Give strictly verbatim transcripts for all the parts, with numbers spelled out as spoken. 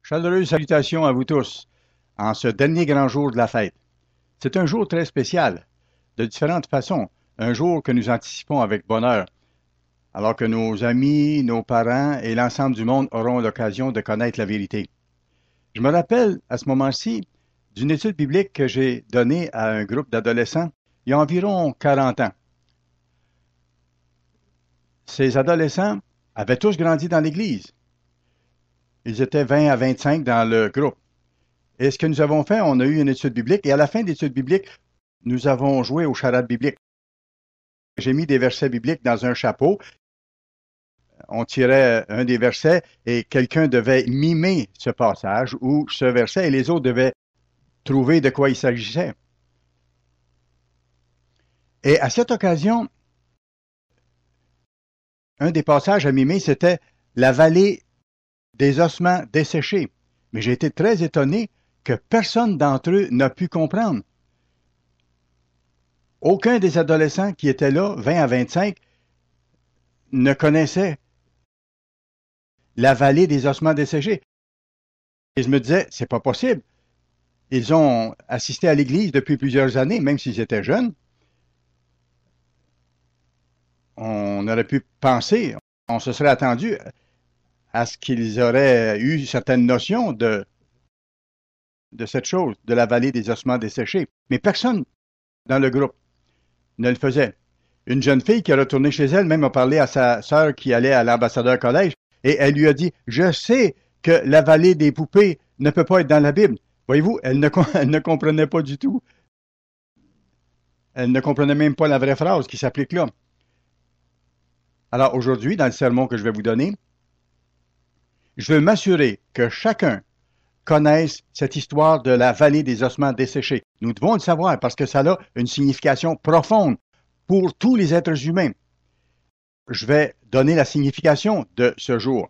Chaleureuse salutation à vous tous en ce dernier grand jour de la fête. C'est un jour très spécial, de différentes façons, un jour que nous anticipons avec bonheur, alors que nos amis, nos parents et l'ensemble du monde auront l'occasion de connaître la vérité. Je me rappelle à ce moment-ci d'une étude biblique que j'ai donnée à un groupe d'adolescents il y a environ quarante ans. Ces adolescents avaient tous grandi dans l'Église. Ils étaient vingt à vingt-cinq dans le groupe. Et ce que nous avons fait, on a eu une étude biblique et à la fin de l'étude biblique, nous avons joué aux charades bibliques. J'ai mis des versets bibliques dans un chapeau. On tirait un des versets et quelqu'un devait mimer ce passage ou ce verset et les autres devaient trouver de quoi il s'agissait. Et à cette occasion, un des passages à mimer, c'était la vallée des ossements desséchés. Mais j'ai été très étonné que personne d'entre eux n'a pu comprendre. Aucun des adolescents qui étaient là, vingt à vingt-cinq, ne connaissait la vallée des ossements desséchés. Et je me disais, c'est pas possible. Ils ont assisté à l'Église depuis plusieurs années, même s'ils étaient jeunes. On aurait pu penser, on se serait attendu à ce qu'ils auraient eu certaines notions de, de cette chose, de la vallée des ossements desséchés. Mais personne dans le groupe ne le faisait. Une jeune fille qui est retournée chez elle, même a parlé à sa sœur qui allait à l'ambassadeur collège, et elle lui a dit, je sais que la vallée des poupées ne peut pas être dans la Bible. Voyez-vous, elle ne, elle ne comprenait pas du tout. Elle ne comprenait même pas la vraie phrase qui s'applique là. Alors aujourd'hui, dans le sermon que je vais vous donner, je veux m'assurer que chacun connaisse cette histoire de la vallée des ossements desséchés. Nous devons le savoir parce que ça a une signification profonde pour tous les êtres humains. Je vais donner la signification de ce jour.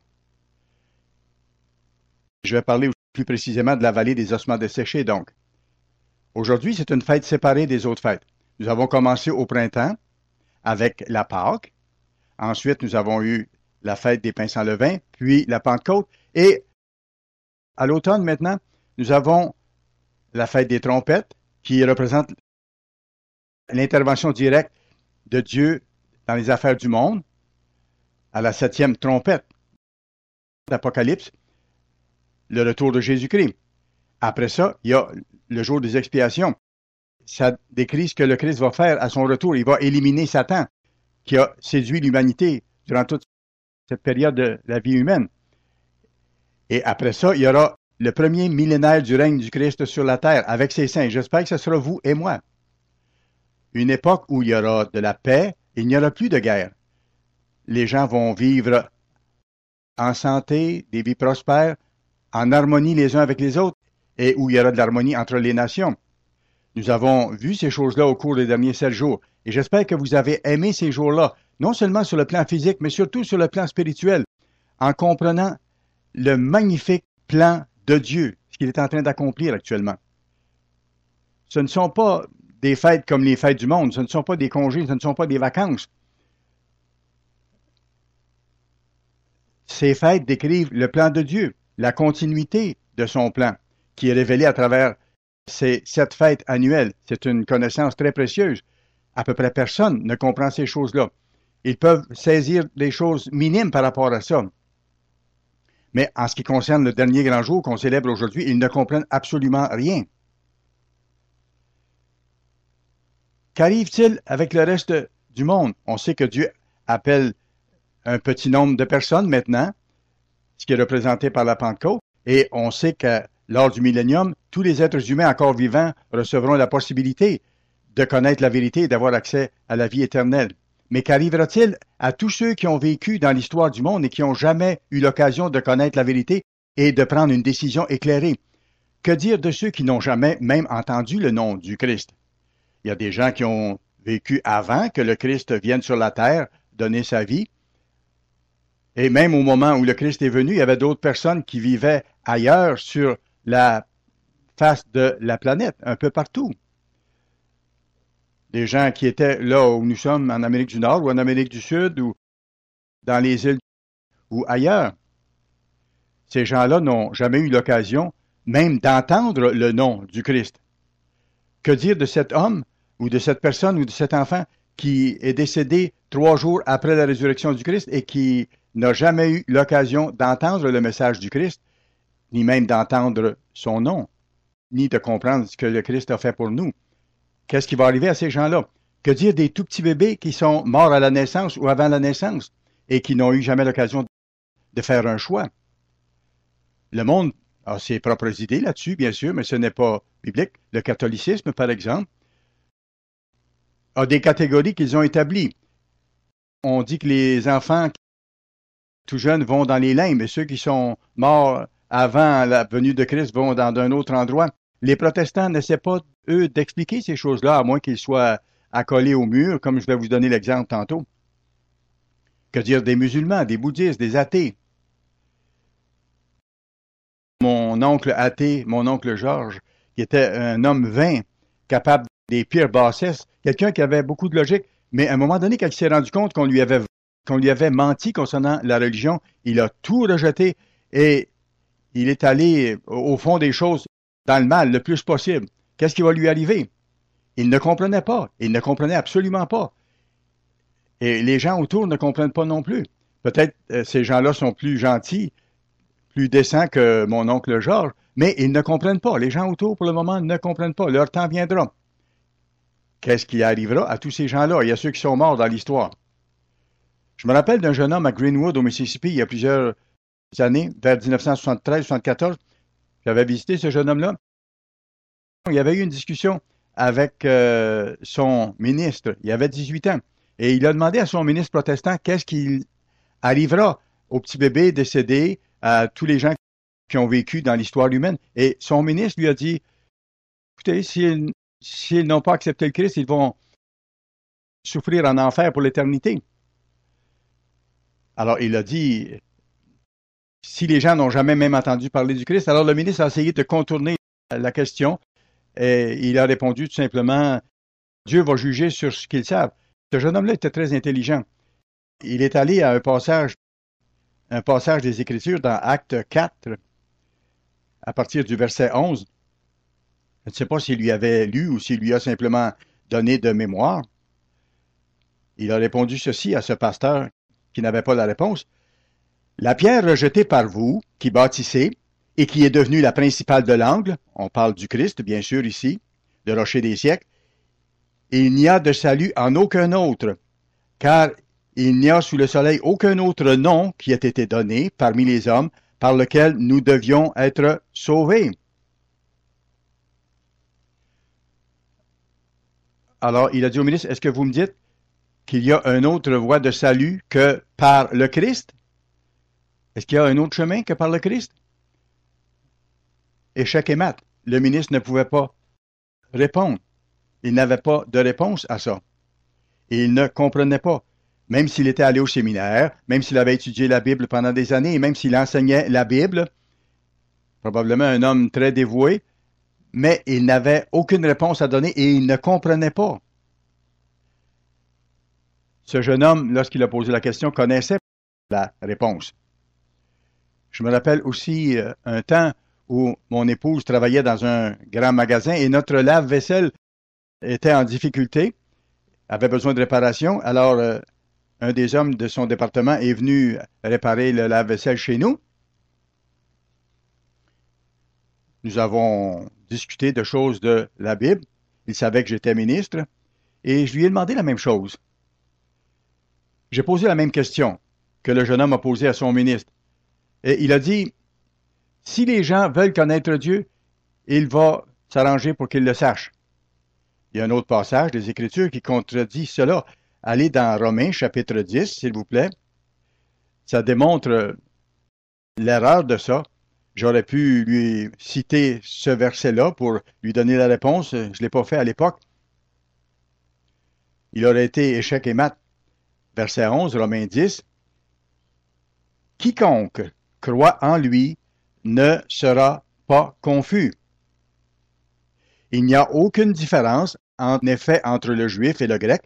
Je vais parler plus précisément de la vallée des ossements desséchés, donc. Aujourd'hui, c'est une fête séparée des autres fêtes. Nous avons commencé au printemps avec la Pâque. Ensuite, nous avons eu la fête des pains sans levain, puis la Pentecôte. Et à l'automne, maintenant, nous avons la fête des trompettes, qui représente l'intervention directe de Dieu dans les affaires du monde, à la septième trompette d'Apocalypse, le retour de Jésus-Christ. Après ça, il y a le jour des expiations. Ça décrit ce que le Christ va faire à son retour. Il va éliminer Satan, qui a séduit l'humanité durant toute cette période de la vie humaine. Et après ça, il y aura le premier millénaire du règne du Christ sur la terre avec ses saints. J'espère que ce sera vous et moi. Une époque où il y aura de la paix, il n'y aura plus de guerre. Les gens vont vivre en santé, des vies prospères, en harmonie les uns avec les autres, et où il y aura de l'harmonie entre les nations. Nous avons vu ces choses-là au cours des derniers sept jours, et j'espère que vous avez aimé ces jours-là, non seulement sur le plan physique, mais surtout sur le plan spirituel, en comprenant le magnifique plan de Dieu, ce qu'il est en train d'accomplir actuellement. Ce ne sont pas des fêtes comme les fêtes du monde, ce ne sont pas des congés, ce ne sont pas des vacances. Ces fêtes décrivent le plan de Dieu, la continuité de son plan, qui est révélé à travers ces sept fêtes annuelles. C'est une connaissance très précieuse. À peu près personne ne comprend ces choses-là. Ils peuvent saisir des choses minimes par rapport à ça. Mais en ce qui concerne le dernier grand jour qu'on célèbre aujourd'hui, ils ne comprennent absolument rien. Qu'arrive-t-il avec le reste du monde? On sait que Dieu appelle un petit nombre de personnes maintenant, ce qui est représenté par la Pentecôte, et on sait que lors du millénium, tous les êtres humains encore vivants recevront la possibilité de connaître la vérité et d'avoir accès à la vie éternelle. Mais qu'arrivera-t-il à tous ceux qui ont vécu dans l'histoire du monde et qui n'ont jamais eu l'occasion de connaître la vérité et de prendre une décision éclairée? Que dire de ceux qui n'ont jamais même entendu le nom du Christ? Il y a des gens qui ont vécu avant que le Christ vienne sur la terre donner sa vie. Et même au moment où le Christ est venu, il y avait d'autres personnes qui vivaient ailleurs sur la face de la planète, un peu partout. Des gens qui étaient là où nous sommes, en Amérique du Nord ou en Amérique du Sud ou dans les îles ou ailleurs. Ces gens-là n'ont jamais eu l'occasion même d'entendre le nom du Christ. Que dire de cet homme ou de cette personne ou de cet enfant qui est décédé trois jours après la résurrection du Christ et qui n'a jamais eu l'occasion d'entendre le message du Christ, ni même d'entendre son nom, ni de comprendre ce que le Christ a fait pour nous? Qu'est-ce qui va arriver à ces gens-là? Que dire des tout petits bébés qui sont morts à la naissance ou avant la naissance et qui n'ont eu jamais l'occasion de faire un choix? Le monde a ses propres idées là-dessus, bien sûr, mais ce n'est pas biblique. Le catholicisme, par exemple, a des catégories qu'ils ont établies. On dit que les enfants tout jeunes vont dans les limbes et ceux qui sont morts avant la venue de Christ vont dans un autre endroit. Les protestants n'essaient pas, eux, d'expliquer ces choses-là, à moins qu'ils soient accolés au mur, comme je vais vous donner l'exemple tantôt. Que dire des musulmans, des bouddhistes, des athées? Mon oncle athée, mon oncle Georges, qui était un homme vain, capable des pires bassesses, quelqu'un qui avait beaucoup de logique, mais à un moment donné, quand il s'est rendu compte qu'on lui avait, qu'on lui avait menti concernant la religion, il a tout rejeté et il est allé au fond des choses dans le mal le plus possible. Qu'est-ce qui va lui arriver? Il ne comprenait pas. Il ne comprenait absolument pas. Et les gens autour ne comprennent pas non plus. Peut-être euh, ces gens-là sont plus gentils, plus décents que mon oncle Georges, mais ils ne comprennent pas. Les gens autour, pour le moment, ne comprennent pas. Leur temps viendra. Qu'est-ce qui arrivera à tous ces gens-là? Il y a ceux qui sont morts dans l'histoire. Je me rappelle d'un jeune homme à Greenwood, au Mississippi, il y a plusieurs années, vers dix-neuf cent soixante-treize soixante-quatorze. J'avais visité ce jeune homme-là. Il y avait eu une discussion avec euh, son ministre. Il avait dix-huit ans. Et il a demandé à son ministre protestant qu'est-ce qui arrivera aux petits bébés décédés, à tous les gens qui ont vécu dans l'histoire humaine. Et son ministre lui a dit, écoutez, s'ils, s'ils n'ont pas accepté le Christ, ils vont souffrir en enfer pour l'éternité. Alors il a dit, si les gens n'ont jamais même entendu parler du Christ, alors le ministre a essayé de contourner la question et il a répondu tout simplement, Dieu va juger sur ce qu'ils savent. Ce jeune homme-là était très intelligent. Il est allé à un passage, un passage des Écritures dans Acte quatre, à partir du verset onze. Je ne sais pas s'il lui avait lu ou s'il lui a simplement donné de mémoire. Il a répondu ceci à ce pasteur qui n'avait pas la réponse. La pierre rejetée par vous, qui bâtissez, et qui est devenue la principale de l'angle, on parle du Christ, bien sûr, ici, le rocher des siècles, et il n'y a de salut en aucun autre, car il n'y a sous le soleil aucun autre nom qui ait été donné parmi les hommes par lequel nous devions être sauvés. Alors, il a dit au ministre, est-ce que vous me dites qu'il y a une autre voie de salut que par le Christ? Est-ce qu'il y a un autre chemin que par le Christ? Échec et mat. Le ministre ne pouvait pas répondre. Il n'avait pas de réponse à ça. Et il ne comprenait pas. Même s'il était allé au séminaire, même s'il avait étudié la Bible pendant des années, et même s'il enseignait la Bible, probablement un homme très dévoué, mais il n'avait aucune réponse à donner et il ne comprenait pas. Ce jeune homme, lorsqu'il a posé la question, connaissait la réponse. Je me rappelle aussi euh, un temps où mon épouse travaillait dans un grand magasin et notre lave-vaisselle était en difficulté, avait besoin de réparation. Alors, euh, un des hommes de son département est venu réparer le lave-vaisselle chez nous. Nous avons discuté de choses de la Bible. Il savait que j'étais ministre et je lui ai demandé la même chose. J'ai posé la même question que le jeune homme a posée à son ministre. Et il a dit, si les gens veulent connaître Dieu, il va s'arranger pour qu'ils le sachent. Il y a un autre passage des Écritures qui contredit cela. Allez dans Romains chapitre dix, s'il vous plaît. Ça démontre l'erreur de ça. J'aurais pu lui citer ce verset-là pour lui donner la réponse. Je ne l'ai pas fait à l'époque. Il aurait été échec et mat. Verset onze, Romains dix. Quiconque croit en lui ne sera pas confus. Il n'y a aucune différence, en effet, entre le juif et le grec,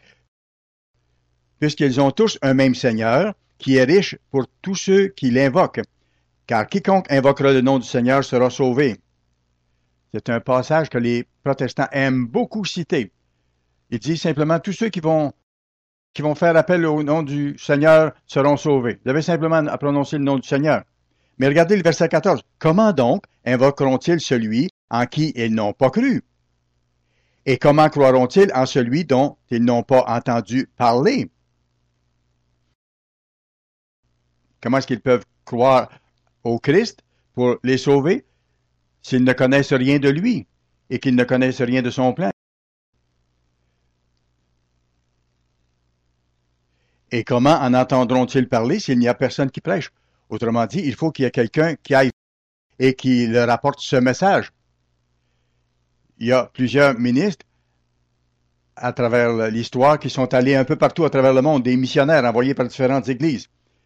puisqu'ils ont tous un même Seigneur, qui est riche pour tous ceux qui l'invoquent. car quiconque invoquera le nom du Seigneur sera sauvé. C'est un passage que les protestants aiment beaucoup citer. Il dit simplement, tous ceux qui vont, qui vont faire appel au nom du Seigneur seront sauvés. Vous avez simplement à prononcer le nom du Seigneur. Mais regardez le verset quatorze. Comment donc invoqueront-ils celui en qui ils n'ont pas cru? Et comment croiront-ils en celui dont ils n'ont pas entendu parler? Comment est-ce qu'ils peuvent croire au Christ pour les sauver s'ils ne connaissent rien de lui et qu'ils ne connaissent rien de son plan? Et comment en entendront-ils parler s'il n'y a personne qui prêche? Autrement dit, il faut qu'il y ait quelqu'un qui aille et qui leur apporte ce message. Il y a plusieurs ministres à travers l'histoire qui sont allés un peu partout à travers le monde, des missionnaires envoyés par différentes églises.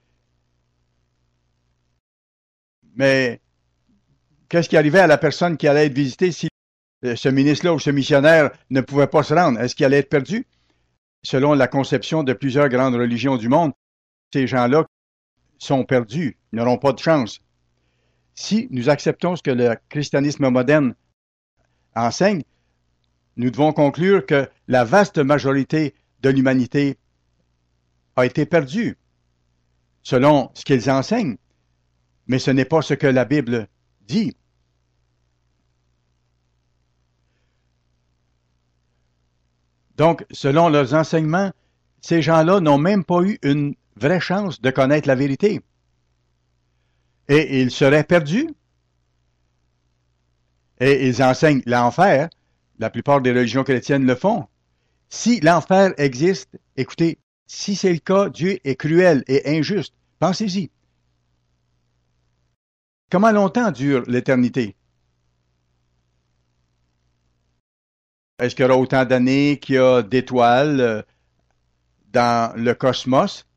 Mais qu'est-ce qui arrivait à la personne qui allait être visitée si ce ministre-là ou ce missionnaire ne pouvait pas se rendre? Est-ce qu'il allait être perdu? Selon la conception de plusieurs grandes religions du monde, ces gens-là sont perdus, ils n'auront pas de chance. Si nous acceptons ce que le christianisme moderne enseigne, nous devons conclure que la vaste majorité de l'humanité a été perdue, selon ce qu'ils enseignent, mais ce n'est pas ce que la Bible dit. Donc, selon leurs enseignements, ces gens-là n'ont même pas eu une vraie chance de connaître la vérité. Et ils seraient perdus. Et ils enseignent l'enfer. La plupart des religions chrétiennes le font. Si l'enfer existe, écoutez, si c'est le cas, Dieu est cruel et injuste. Pensez-y. Comment longtemps dure l'éternité? Est-ce qu'il y aura autant d'années qu'il y a d'étoiles dans le cosmos?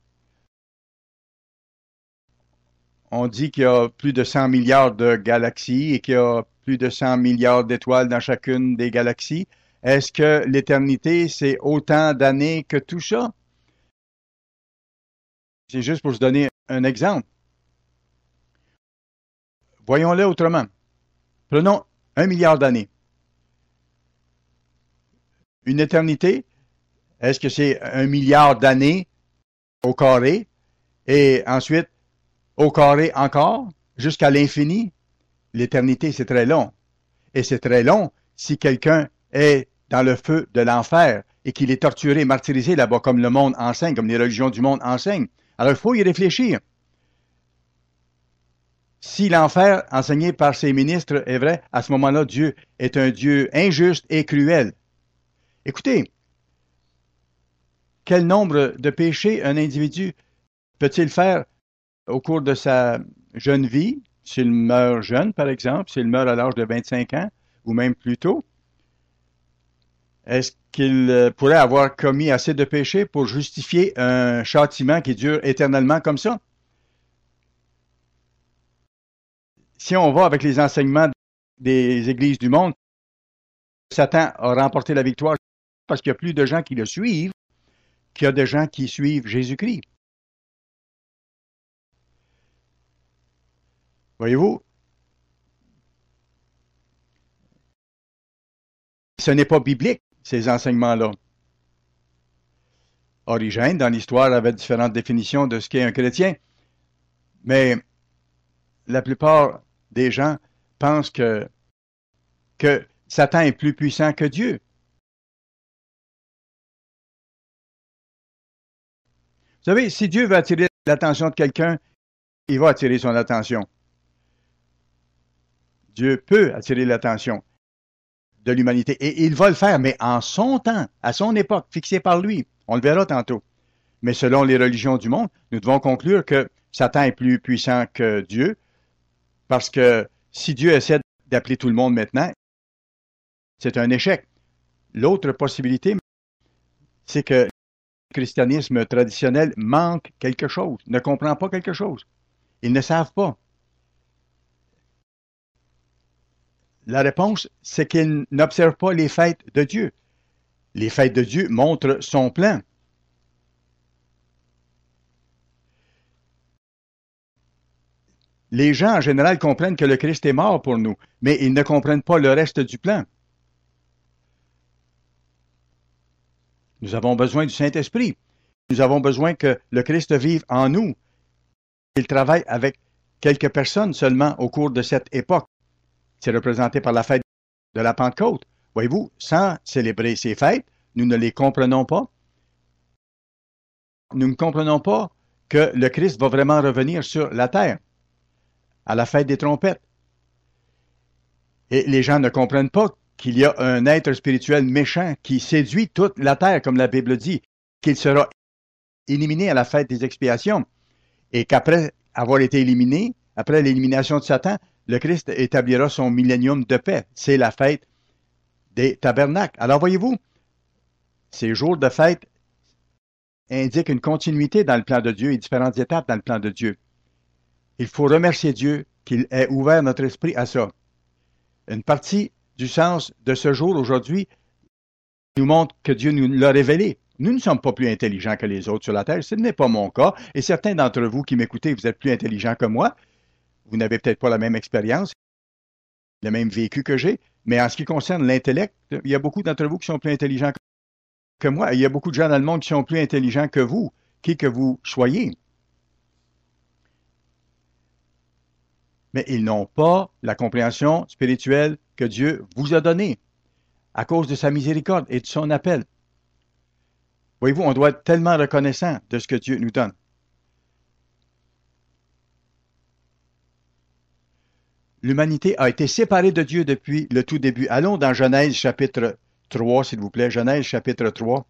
On dit qu'il y a plus de cent milliards de galaxies et qu'il y a plus de cent milliards d'étoiles dans chacune des galaxies. Est-ce que l'éternité, c'est autant d'années que tout ça? C'est juste pour se donner un exemple. Voyons-le autrement. Prenons un milliard d'années. Une éternité, est-ce que c'est un milliard d'années au carré et ensuite au carré encore jusqu'à l'infini? L'éternité, c'est très long. Et c'est très long si quelqu'un est dans le feu de l'enfer et qu'il est torturé, martyrisé là-bas comme le monde enseigne, comme les religions du monde enseignent. Alors, il faut y réfléchir. Si l'enfer enseigné par ses ministres est vrai, à ce moment-là, Dieu est un Dieu injuste et cruel. Écoutez, quel nombre de péchés un individu peut-il faire au cours de sa jeune vie, s'il meurt jeune, par exemple, s'il meurt à l'âge de vingt-cinq ans, ou même plus tôt? Est-ce qu'il pourrait avoir commis assez de péchés pour justifier un châtiment qui dure éternellement comme ça? Si on va avec les enseignements des églises du monde, Satan a remporté la victoire parce qu'il y a plus de gens qui le suivent qu'il y a de gens qui suivent Jésus-Christ. Voyez-vous, ce n'est pas biblique, ces enseignements-là. Origène, dans l'histoire, avait différentes définitions de ce qu'est un chrétien, mais la plupart des gens pensent que, que Satan est plus puissant que Dieu. Vous savez, si Dieu veut attirer l'attention de quelqu'un, il va attirer son attention. Dieu peut attirer l'attention de l'humanité et il va le faire, mais en son temps, à son époque, fixée par lui. On le verra tantôt. Mais selon les religions du monde, nous devons conclure que Satan est plus puissant que Dieu parce que si Dieu essaie d'appeler tout le monde maintenant, c'est un échec. L'autre possibilité, c'est que le christianisme traditionnel manque quelque chose, ne comprend pas quelque chose. Ils ne savent pas. La réponse, c'est qu'ils n'observent pas les fêtes de Dieu. Les fêtes de Dieu montrent son plan. Les gens, en général, comprennent que le Christ est mort pour nous, mais ils ne comprennent pas le reste du plan. Nous avons besoin du Saint-Esprit. Nous avons besoin que le Christ vive en nous. Il travaille avec quelques personnes seulement au cours de cette époque. C'est représenté par la fête de la Pentecôte. Voyez-vous, sans célébrer ces fêtes, nous ne les comprenons pas. Nous ne comprenons pas que le Christ va vraiment revenir sur la terre à la fête des trompettes. Et les gens ne comprennent pas qu'il y a un être spirituel méchant qui séduit toute la terre, comme la Bible dit, qu'il sera éliminé à la fête des expiations, et qu'après avoir été éliminé, après l'élimination de Satan, le Christ établira son millénium de paix. C'est la fête des tabernacles. Alors voyez-vous, ces jours de fête indiquent une continuité dans le plan de Dieu et différentes étapes dans le plan de Dieu. Il faut remercier Dieu qu'il ait ouvert notre esprit à ça. Une partie du sens de ce jour aujourd'hui nous montre que Dieu nous l'a révélé. Nous ne sommes pas plus intelligents que les autres sur la terre. Ce n'est pas mon cas. Et certains d'entre vous qui m'écoutez, vous êtes plus intelligents que moi. Vous n'avez peut-être pas la même expérience, le même vécu que j'ai. Mais en ce qui concerne l'intellect, il y a beaucoup d'entre vous qui sont plus intelligents que moi. Il y a beaucoup de gens dans le monde qui sont plus intelligents que vous, qui que vous soyez. Mais ils n'ont pas la compréhension spirituelle que Dieu vous a donnée à cause de sa miséricorde et de son appel. Voyez-vous, on doit être tellement reconnaissant de ce que Dieu nous donne. L'humanité a été séparée de Dieu depuis le tout début. Allons dans Genèse chapitre trois, s'il vous plaît. Genèse chapitre trois.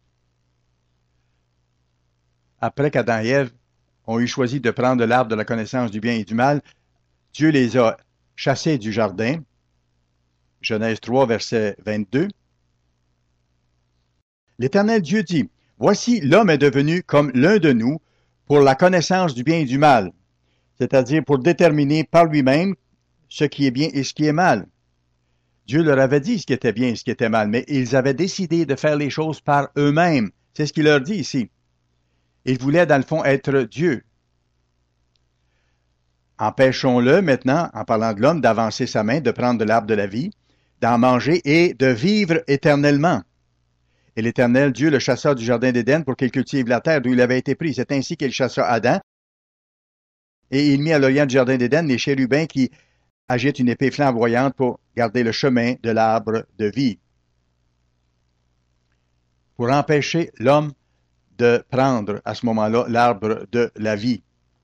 Après qu'Adam et Ève ont eu choisi de prendre l'arbre de la connaissance du bien et du mal, Dieu les a chassés du jardin. Genèse trois, verset vingt-deux. L'Éternel Dieu dit, « Voici, l'homme est devenu comme l'un de nous pour la connaissance du bien et du mal, c'est-à-dire pour déterminer par lui-même ce qui est bien et ce qui est mal. » Dieu leur avait dit ce qui était bien et ce qui était mal, mais ils avaient décidé de faire les choses par eux-mêmes. C'est ce qu'il leur dit ici. Ils voulaient, dans le fond, être Dieu. Empêchons-le maintenant, en parlant de l'homme, d'avancer sa main, de prendre de l'arbre de la vie, d'en manger et de vivre éternellement. Et l'Éternel Dieu le chassa du jardin d'Éden pour qu'il cultive la terre d'où il avait été pris. C'est ainsi qu'il chassa Adam. Et il mit à l'orient du jardin d'Éden les chérubins qui agitent une épée flamboyante pour garder le chemin de l'arbre de vie. Pour empêcher l'homme de prendre à ce moment-là l'arbre de la vie.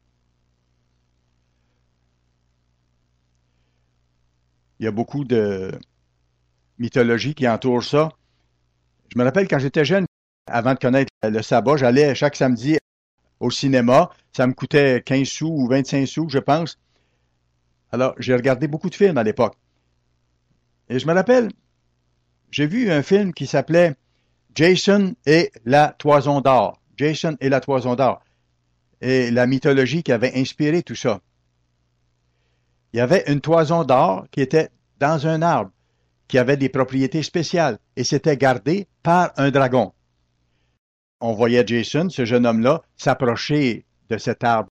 Il y a beaucoup de mythologie qui entoure ça. Je me rappelle quand j'étais jeune, avant de connaître le sabbat, j'allais chaque samedi au cinéma. Ça me coûtait quinze sous ou vingt-cinq sous, je pense. Alors, j'ai regardé beaucoup de films à l'époque. Et je me rappelle, j'ai vu un film qui s'appelait Jason et la toison d'or. Jason et la toison d'or. Et la mythologie qui avait inspiré tout ça. Il y avait une toison d'or qui était dans un arbre, qui avait des propriétés spéciales, et c'était gardé par un dragon. On voyait Jason, ce jeune homme-là, s'approcher de cet arbre.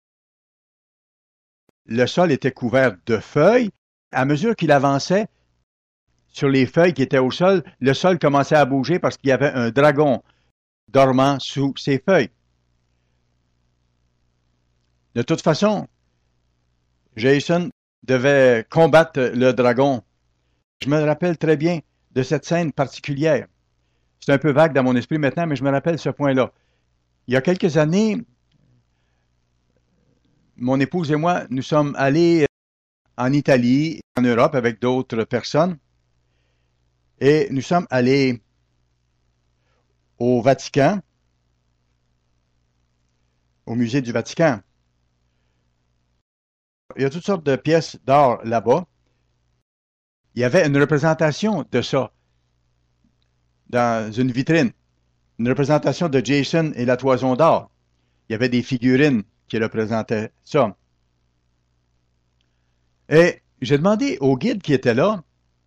Le sol était couvert de feuilles. À mesure qu'il avançait sur les feuilles qui étaient au sol, le sol commençait à bouger parce qu'il y avait un dragon dormant sous ces feuilles. De toute façon, Jason devait combattre le dragon. Je me rappelle très bien de cette scène particulière. C'est un peu vague dans mon esprit maintenant, mais je me rappelle ce point-là. Il y a quelques années, mon épouse et moi, nous sommes allés en Italie, en Europe, avec d'autres personnes, et nous sommes allés au Vatican, au musée du Vatican. Il y a toutes sortes de pièces d'or là-bas. Il y avait une représentation de ça dans une vitrine, une représentation de Jason et la toison d'or. Il y avait des figurines qui représentaient ça. Et j'ai demandé au guide qui était là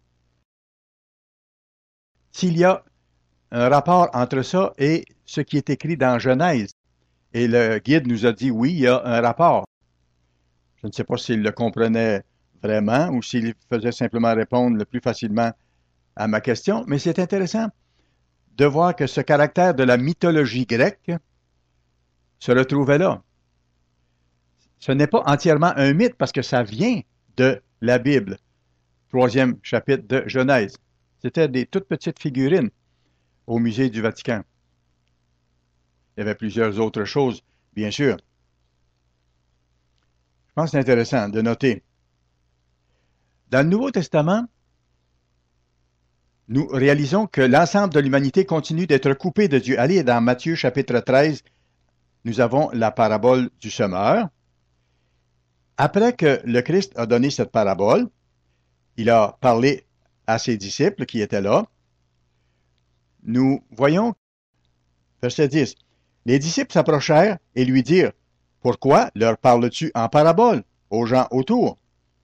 s'il y a un rapport entre ça et ce qui est écrit dans Genèse. Et le guide nous a dit oui, il y a un rapport. Je ne sais pas s'il le comprenait vraiment ou s'il faisait simplement répondre le plus facilement à ma question, mais c'est intéressant de voir que ce caractère de la mythologie grecque se retrouvait là. Ce n'est pas entièrement un mythe parce que ça vient de la Bible, troisième chapitre de Genèse. C'était des toutes petites figurines au musée du Vatican. Il y avait plusieurs autres choses, bien sûr. Je pense que c'est intéressant de noter. Dans le Nouveau Testament, nous réalisons que l'ensemble de l'humanité continue d'être coupée de Dieu. Allez, dans Matthieu chapitre treize, nous avons la parabole du semeur. Après que le Christ a donné cette parabole, il a parlé à ses disciples qui étaient là. Nous voyons, verset dix, les disciples s'approchèrent et lui dirent, « Pourquoi leur parles-tu en parabole aux gens autour? »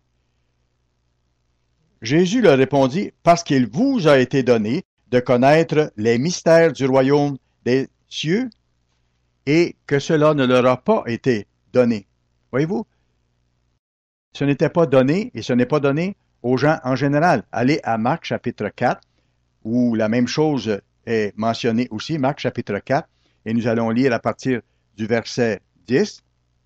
Jésus leur répondit, « Parce qu'il vous a été donné de connaître les mystères du royaume des cieux et que cela ne leur a pas été donné. » Voyez-vous? Ce n'était pas donné et ce n'est pas donné aux gens en général. Allez à Marc chapitre quatre, où la même chose est mentionnée aussi, Marc chapitre quatre, et nous allons lire à partir du verset dix.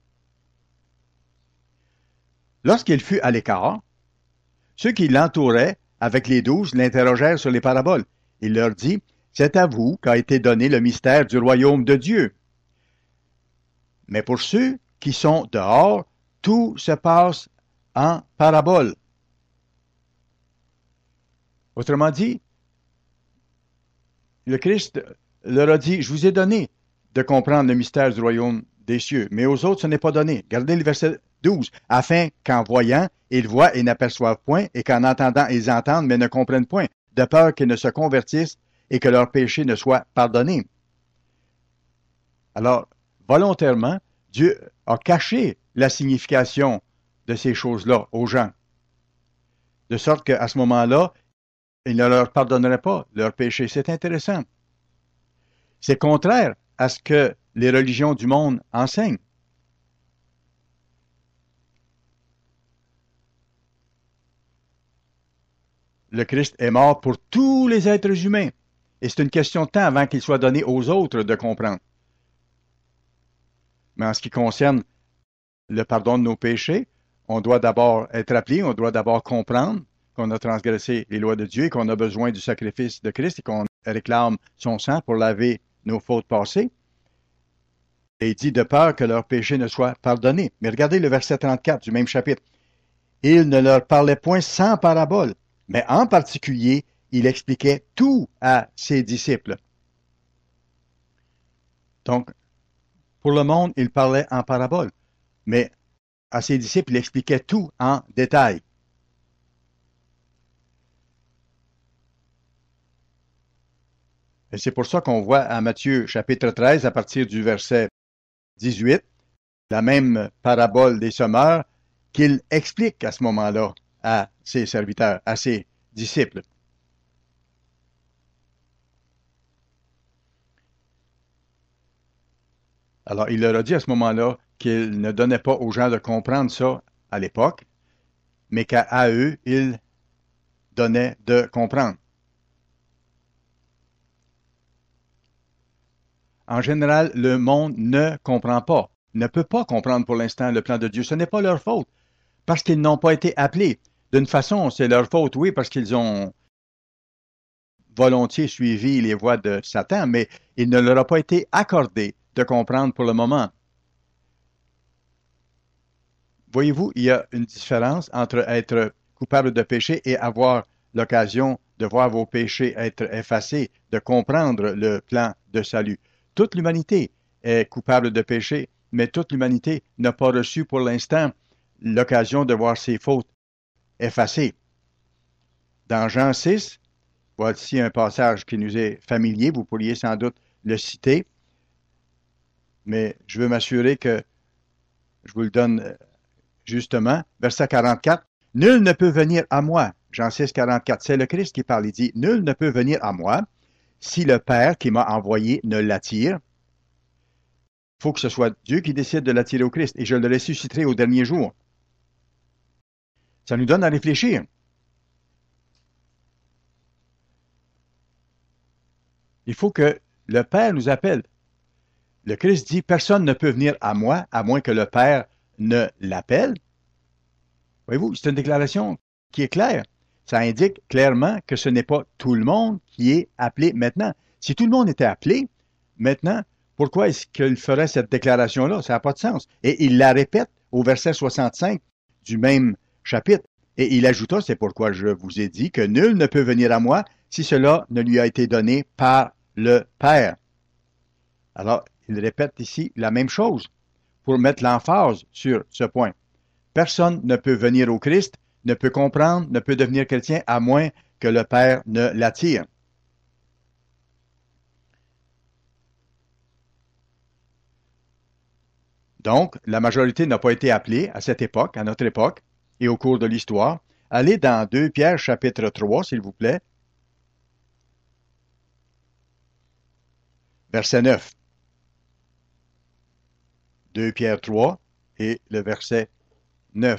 Lorsqu'il fut à l'écart, ceux qui l'entouraient avec les douze l'interrogèrent sur les paraboles. Il leur dit, « C'est à vous qu'a été donné le mystère du royaume de Dieu. Mais pour ceux qui sont dehors, tout se passe en parabole. » Autrement dit, le Christ leur a dit, « Je vous ai donné de comprendre le mystère du royaume des cieux, mais aux autres ce n'est pas donné. » Regardez le verset douze. « Afin qu'en voyant, ils voient et n'aperçoivent point, et qu'en entendant, ils entendent, mais ne comprennent point, de peur qu'ils ne se convertissent et que leurs péchés ne soient pardonnés. » Alors, volontairement, Dieu a caché la signification de ces choses-là aux gens, de sorte qu'à ce moment-là, il ne leur pardonnerait pas leurs péchés. C'est intéressant. C'est contraire à ce que les religions du monde enseignent. Le Christ est mort pour tous les êtres humains. Et c'est une question de temps avant qu'il soit donné aux autres de comprendre. Mais en ce qui concerne le pardon de nos péchés, on doit d'abord être appelé, on doit d'abord comprendre qu'on a transgressé les lois de Dieu et qu'on a besoin du sacrifice de Christ et qu'on réclame son sang pour laver nos fautes passées. Et il dit de peur que leurs péchés ne soient pardonnés. Mais regardez le verset trente-quatre du même chapitre. Il ne leur parlait point sans parabole, mais en particulier, il expliquait tout à ses disciples. Donc, pour le monde, il parlait en parabole, mais à ses disciples, il expliquait tout en détail. Et c'est pour ça qu'on voit à Matthieu chapitre treize, à partir du verset dix-huit, la même parabole des semeurs qu'il explique à ce moment-là à ses serviteurs, à ses disciples. Alors, il leur a dit à ce moment-là qu'il ne donnait pas aux gens de comprendre ça à l'époque, mais qu'à eux, il donnait de comprendre. En général, le monde ne comprend pas, ne peut pas comprendre pour l'instant le plan de Dieu. Ce n'est pas leur faute, parce qu'ils n'ont pas été appelés. D'une façon, c'est leur faute, oui, parce qu'ils ont volontiers suivi les voies de Satan, mais il ne leur a pas été accordé de comprendre pour le moment. Voyez-vous, il y a une différence entre être coupable de péché et avoir l'occasion de voir vos péchés être effacés, de comprendre le plan de salut. Toute l'humanité est coupable de péché, mais toute l'humanité n'a pas reçu pour l'instant l'occasion de voir ses fautes effacées. Dans Jean six, voici un passage qui nous est familier, vous pourriez sans doute le citer, mais je veux m'assurer que je vous le donne justement. Verset quarante-quatre, « Nul ne peut venir à moi. » Jean six, quarante-quatre, c'est le Christ qui parle. Il dit, « Nul ne peut venir à moi si le Père qui m'a envoyé ne l'attire. » Il faut que ce soit Dieu qui décide de l'attirer au Christ, et je le ressusciterai au dernier jour. Ça nous donne à réfléchir. Il faut que le Père nous appelle. Le Christ dit, personne ne peut venir à moi à moins que le Père ne l'appelle. Voyez-vous, c'est une déclaration qui est claire. Ça indique clairement que ce n'est pas tout le monde qui est appelé maintenant. Si tout le monde était appelé maintenant, pourquoi est-ce qu'il ferait cette déclaration-là? Ça n'a pas de sens. Et il la répète au verset soixante-cinq du même chapitre. Et il ajouta, c'est pourquoi je vous ai dit que nul ne peut venir à moi si cela ne lui a été donné par le Père. Alors, il répète ici la même chose pour mettre l'emphase sur ce point. Personne ne peut venir au Christ, ne peut comprendre, ne peut devenir chrétien à moins que le Père ne l'attire. Donc, la majorité n'a pas été appelée à cette époque, à notre époque, et au cours de l'histoire. Allez dans deux Pierre chapitre trois, s'il vous plaît. Verset neuf. deux Pierre trois et le verset neuf.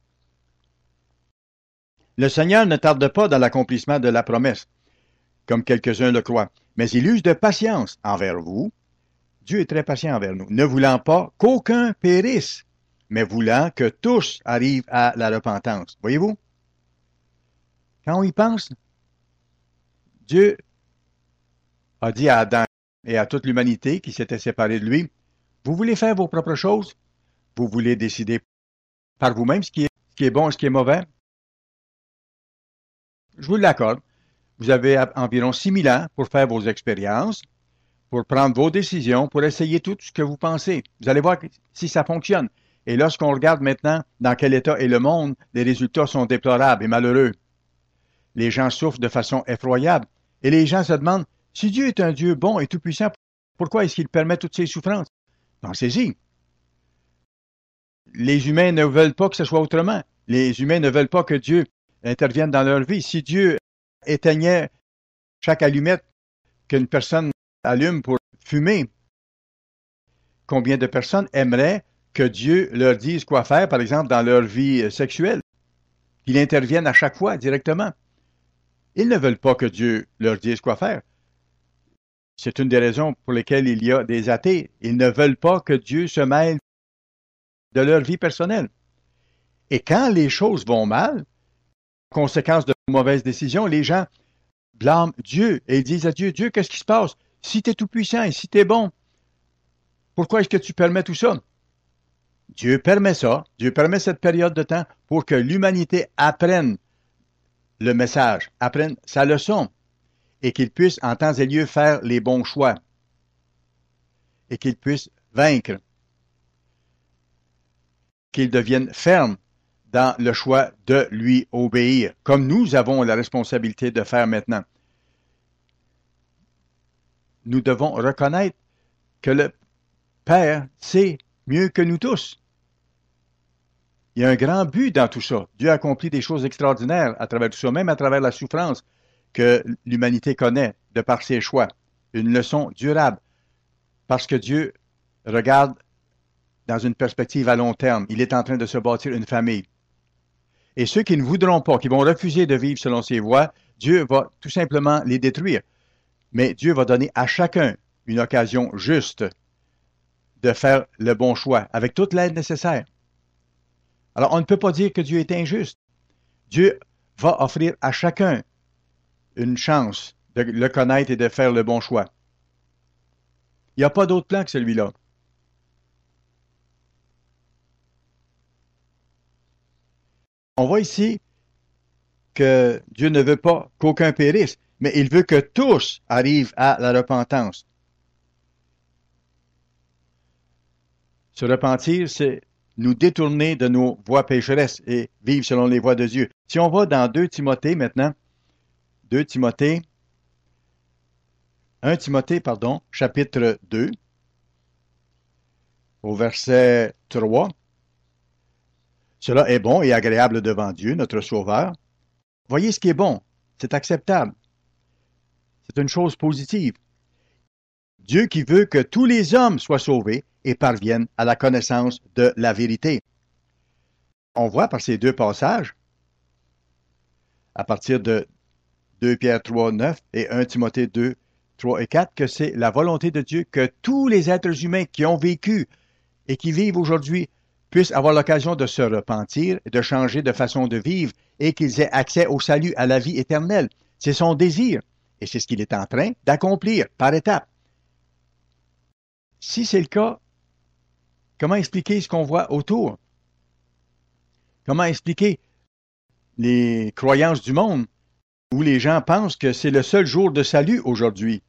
Le Seigneur ne tarde pas dans l'accomplissement de la promesse, comme quelques-uns le croient, mais il use de patience envers vous. Dieu est très patient envers nous, ne voulant pas qu'aucun périsse, mais voulant que tous arrivent à la repentance. Voyez-vous? Quand on y pense, Dieu a dit à Adam et à toute l'humanité qui s'était séparée de lui, vous voulez faire vos propres choses? Vous voulez décider par vous-même ce qui est, ce qui est bon et ce qui est mauvais? Je vous l'accorde. Vous avez environ six mille ans pour faire vos expériences, pour prendre vos décisions, pour essayer tout ce que vous pensez. Vous allez voir si ça fonctionne. Et lorsqu'on regarde maintenant dans quel état est le monde, les résultats sont déplorables et malheureux. Les gens souffrent de façon effroyable. Et les gens se demandent, si Dieu est un Dieu bon et tout-puissant, pourquoi est-ce qu'il permet toutes ces souffrances? Pensez-y. Les humains ne veulent pas que ce soit autrement. Les humains ne veulent pas que Dieu intervienne dans leur vie. Si Dieu éteignait chaque allumette qu'une personne allume pour fumer, combien de personnes aimeraient que Dieu leur dise quoi faire, par exemple, dans leur vie sexuelle? Qu'il intervienne à chaque fois directement. Ils ne veulent pas que Dieu leur dise quoi faire. C'est une des raisons pour lesquelles il y a des athées. Ils ne veulent pas que Dieu se mêle de leur vie personnelle. Et quand les choses vont mal, conséquence de mauvaises décisions, les gens blâment Dieu et ils disent à Dieu, Dieu, qu'est-ce qui se passe? Si tu es tout-puissant et si tu es bon, pourquoi est-ce que tu permets tout ça? Dieu permet ça, Dieu permet cette période de temps pour que l'humanité apprenne le message, apprenne sa leçon et qu'il puisse en temps et lieu faire les bons choix et qu'il puisse vaincre, qu'il devienne ferme dans le choix de lui obéir, comme nous avons la responsabilité de faire maintenant. Nous devons reconnaître que le Père sait mieux que nous tous. Il y a un grand but dans tout ça. Dieu a accompli des choses extraordinaires à travers tout ça, même à travers la souffrance que l'humanité connaît de par ses choix. Une leçon durable, parce que Dieu regarde dans une perspective à long terme. Il est en train de se bâtir une famille. Et ceux qui ne voudront pas, qui vont refuser de vivre selon ses voies, Dieu va tout simplement les détruire. Mais Dieu va donner à chacun une occasion juste de faire le bon choix, avec toute l'aide nécessaire. Alors, on ne peut pas dire que Dieu est injuste. Dieu va offrir à chacun une chance de le connaître et de faire le bon choix. Il n'y a pas d'autre plan que celui-là. On voit ici que Dieu ne veut pas qu'aucun périsse, mais il veut que tous arrivent à la repentance. Se repentir, c'est nous détourner de nos voies pécheresses et vivre selon les voies de Dieu. Si on va dans deux Timothée maintenant, deux Timothée, un Timothée, pardon, chapitre deux, au verset trois, cela est bon et agréable devant Dieu, notre Sauveur. Voyez ce qui est bon, c'est acceptable. C'est une chose positive. Dieu qui veut que tous les hommes soient sauvés et parviennent à la connaissance de la vérité. On voit par ces deux passages à partir de deux Pierre trois, neuf et premier Timothée deux, trois et quatre, que c'est la volonté de Dieu que tous les êtres humains qui ont vécu et qui vivent aujourd'hui puissent avoir l'occasion de se repentir, de changer de façon de vivre et qu'ils aient accès au salut, à la vie éternelle. C'est son désir et c'est ce qu'il est en train d'accomplir par étapes. Si c'est le cas, comment expliquer ce qu'on voit autour? Comment expliquer les croyances du monde où les gens pensent que c'est le seul jour de salut aujourd'hui?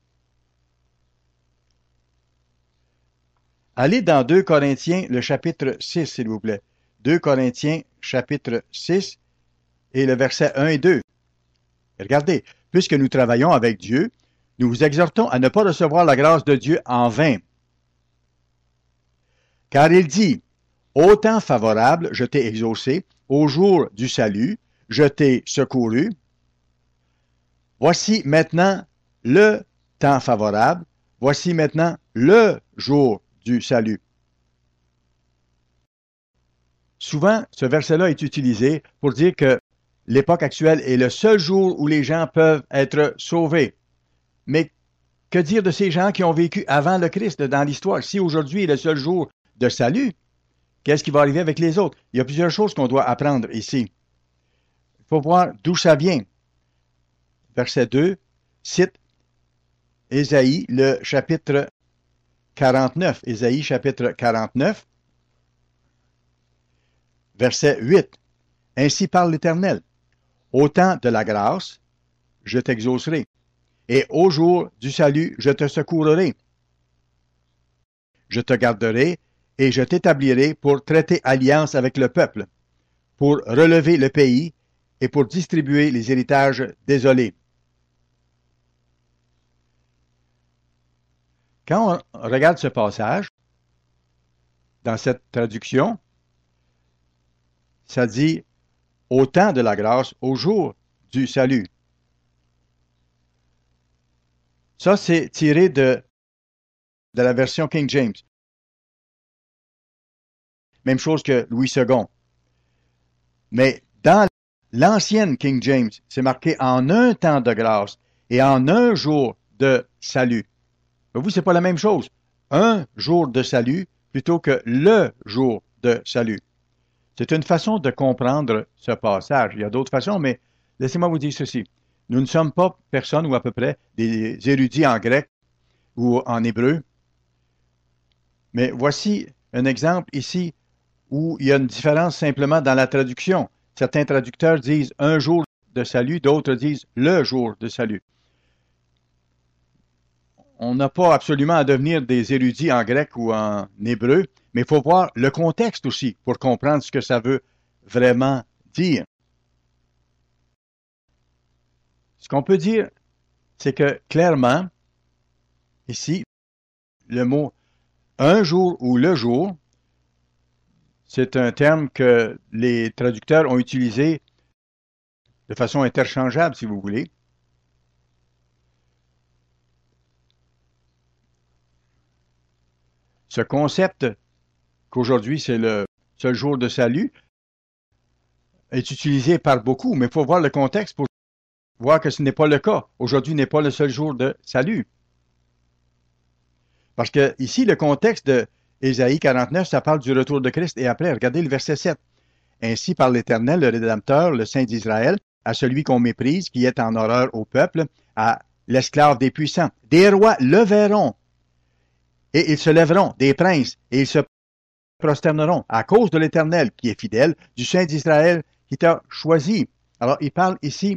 Allez dans deux Corinthiens, le chapitre six, s'il vous plaît. deux Corinthiens, chapitre six, et le verset un et deux. Regardez, puisque nous travaillons avec Dieu, nous vous exhortons à ne pas recevoir la grâce de Dieu en vain. Car il dit, « Au temps favorable, je t'ai exaucé, au jour du salut, je t'ai secouru. Voici maintenant le temps favorable, voici maintenant le jour du salut. » Souvent, ce verset-là est utilisé pour dire que l'époque actuelle est le seul jour où les gens peuvent être sauvés. Mais que dire de ces gens qui ont vécu avant le Christ dans l'histoire? Si aujourd'hui est le seul jour de salut, qu'est-ce qui va arriver avec les autres? Il y a plusieurs choses qu'on doit apprendre ici. Il faut voir d'où ça vient. Verset deux cite Ésaïe, le chapitre quarante-neuf. Ésaïe, chapitre quarante-neuf, verset huit. Ainsi parle l'Éternel. Au temps de la grâce, je t'exaucerai, et au jour du salut, je te secourrai. Je te garderai et je t'établirai pour traiter alliance avec le peuple, pour relever le pays et pour distribuer les héritages désolés. Quand on regarde ce passage, dans cette traduction, ça dit « au temps de la grâce, au jour du salut ». Ça, c'est tiré de, de la version King James. Même chose que Louis second. Mais dans l'ancienne King James, c'est marqué en un temps de grâce et en un jour de salut. Mais vous, c'est pas la même chose. Un jour de salut plutôt que le jour de salut. C'est une façon de comprendre ce passage. Il y a d'autres façons, mais laissez-moi vous dire ceci. Nous ne sommes pas personne ou à peu près des érudits en grec ou en hébreu. Mais voici un exemple ici où il y a une différence simplement dans la traduction. Certains traducteurs disent un jour de salut, d'autres disent le jour de salut. On n'a pas absolument à devenir des érudits en grec ou en hébreu, mais il faut voir le contexte aussi pour comprendre ce que ça veut vraiment dire. Ce qu'on peut dire, c'est que clairement, ici, le mot un jour ou le jour, c'est un terme que les traducteurs ont utilisé de façon interchangeable, si vous voulez. Ce concept qu'aujourd'hui c'est le seul jour de salut est utilisé par beaucoup, mais il faut voir le contexte pour voir que ce n'est pas le cas. Aujourd'hui n'est pas le seul jour de salut. Parce que ici, le contexte de Ésaïe quarante-neuf, ça parle du retour de Christ. Et après, regardez le verset sept. Ainsi parle l'Éternel, le Rédempteur, le Saint d'Israël, à celui qu'on méprise, qui est en horreur au peuple, à l'esclave des puissants. Des rois le verront, et ils se lèveront, des princes, et ils se prosterneront à cause de l'Éternel, qui est fidèle, du Saint d'Israël, qui t'a choisi. Alors, il parle ici,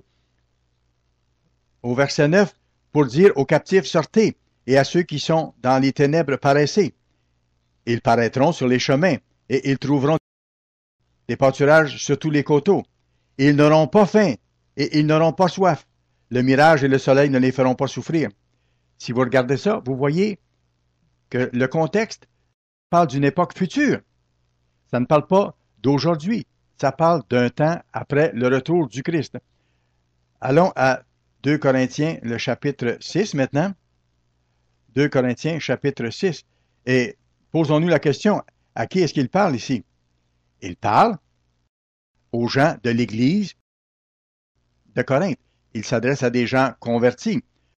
au verset neuf, pour dire aux captifs, sortez, et à ceux qui sont dans les ténèbres, paraissez. Ils paraîtront sur les chemins, et ils trouveront des pâturages sur tous les coteaux. Ils n'auront pas faim, et ils n'auront pas soif. Le mirage et le soleil ne les feront pas souffrir. Si vous regardez ça, vous voyez que le contexte parle d'une époque future. Ça ne parle pas d'aujourd'hui. Ça parle d'un temps après le retour du Christ. Allons à deux Corinthiens, le chapitre six maintenant. deux Corinthiens, chapitre six. Et posons-nous la question, à qui est-ce qu'il parle ici? Il parle aux gens de l'Église de Corinthe. Il s'adresse à des gens convertis.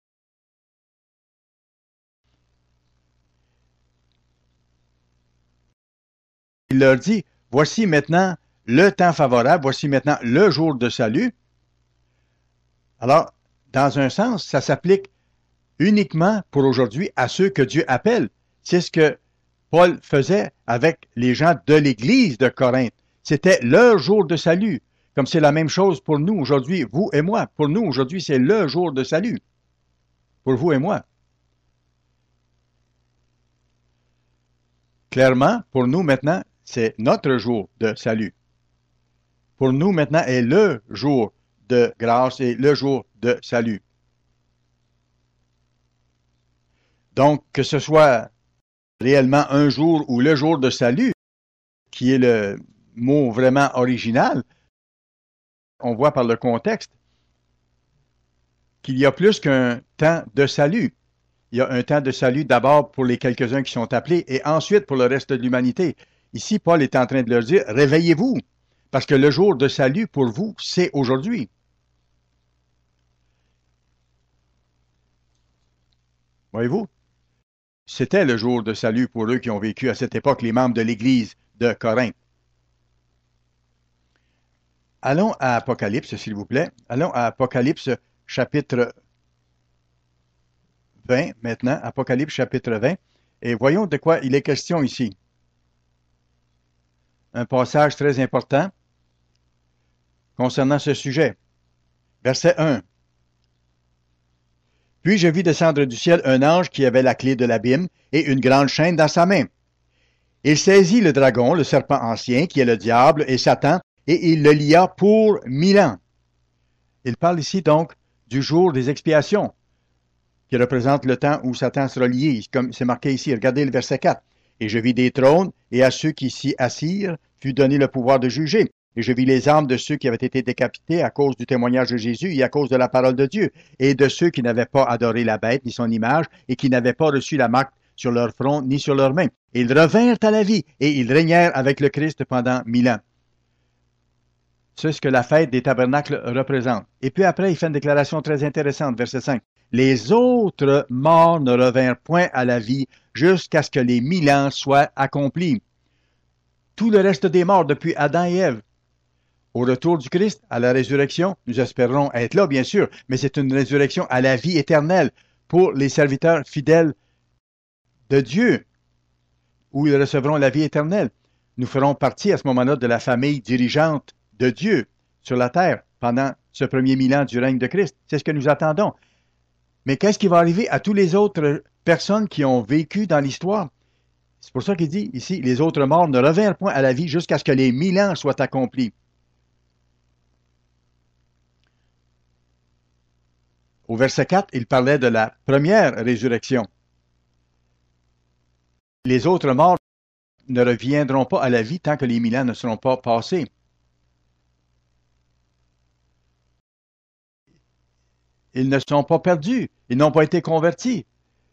Il leur dit, voici maintenant le temps favorable, voici maintenant le jour de salut. Alors, dans un sens, ça s'applique uniquement pour aujourd'hui à ceux que Dieu appelle. C'est ce que Paul faisait avec les gens de l'Église de Corinthe. C'était leur jour de salut. Comme c'est la même chose pour nous aujourd'hui, vous et moi. Pour nous, aujourd'hui, c'est le jour de salut. Pour vous et moi. Clairement, pour nous maintenant, c'est notre jour de salut. Pour nous maintenant est le jour de grâce et le jour de salut. Donc, que ce soit réellement un jour ou le jour de salut, qui est le mot vraiment original, on voit par le contexte qu'il y a plus qu'un temps de salut. Il y a un temps de salut d'abord pour les quelques-uns qui sont appelés et ensuite pour le reste de l'humanité. Ici, Paul est en train de leur dire, réveillez-vous, parce que le jour de salut pour vous, c'est aujourd'hui. Voyez-vous? C'était le jour de salut pour eux qui ont vécu à cette époque, les membres de l'Église de Corinthe. Allons à Apocalypse, s'il vous plaît. Allons à Apocalypse, chapitre vingt, maintenant. Apocalypse, chapitre vingt. Et voyons de quoi il est question ici. Un passage très important concernant ce sujet. Verset un. Puis je vis descendre du ciel un ange qui avait la clé de l'abîme et une grande chaîne dans sa main. Il saisit le dragon, le serpent ancien, qui est le diable et Satan, et il le lia pour mille ans. Il parle ici donc du jour des expiations, qui représente le temps où Satan sera lié, comme c'est marqué ici. Regardez le verset quatre. Et je vis des trônes, et à ceux qui s'y assirent fut donné le pouvoir de juger. Et je vis les âmes de ceux qui avaient été décapités à cause du témoignage de Jésus et à cause de la parole de Dieu, et de ceux qui n'avaient pas adoré la bête ni son image, et qui n'avaient pas reçu la marque sur leur front ni sur leurs mains. Et ils revinrent à la vie, et ils régnèrent avec le Christ pendant mille ans. C'est ce que la fête des tabernacles représente. Et puis après, il fait une déclaration très intéressante, verset cinq. Les autres morts ne revinrent point à la vie jusqu'à ce que les mille ans soient accomplis. Tout le reste des morts depuis Adam et Ève. Au retour du Christ, à la résurrection, nous espérons être là, bien sûr, mais c'est une résurrection à la vie éternelle pour les serviteurs fidèles de Dieu, où ils recevront la vie éternelle. Nous ferons partie à ce moment-là de la famille dirigeante de Dieu sur la terre pendant ce premier mille ans du règne de Christ. C'est ce que nous attendons. Mais qu'est-ce qui va arriver à toutes les autres personnes qui ont vécu dans l'histoire? C'est pour ça qu'il dit ici, les autres morts ne revinrent point à la vie jusqu'à ce que les mille ans soient accomplis. Au verset quatre, il parlait de la première résurrection. Les autres morts ne reviendront pas à la vie tant que les mille ans ne seront pas passés. Ils ne sont pas perdus. Ils n'ont pas été convertis.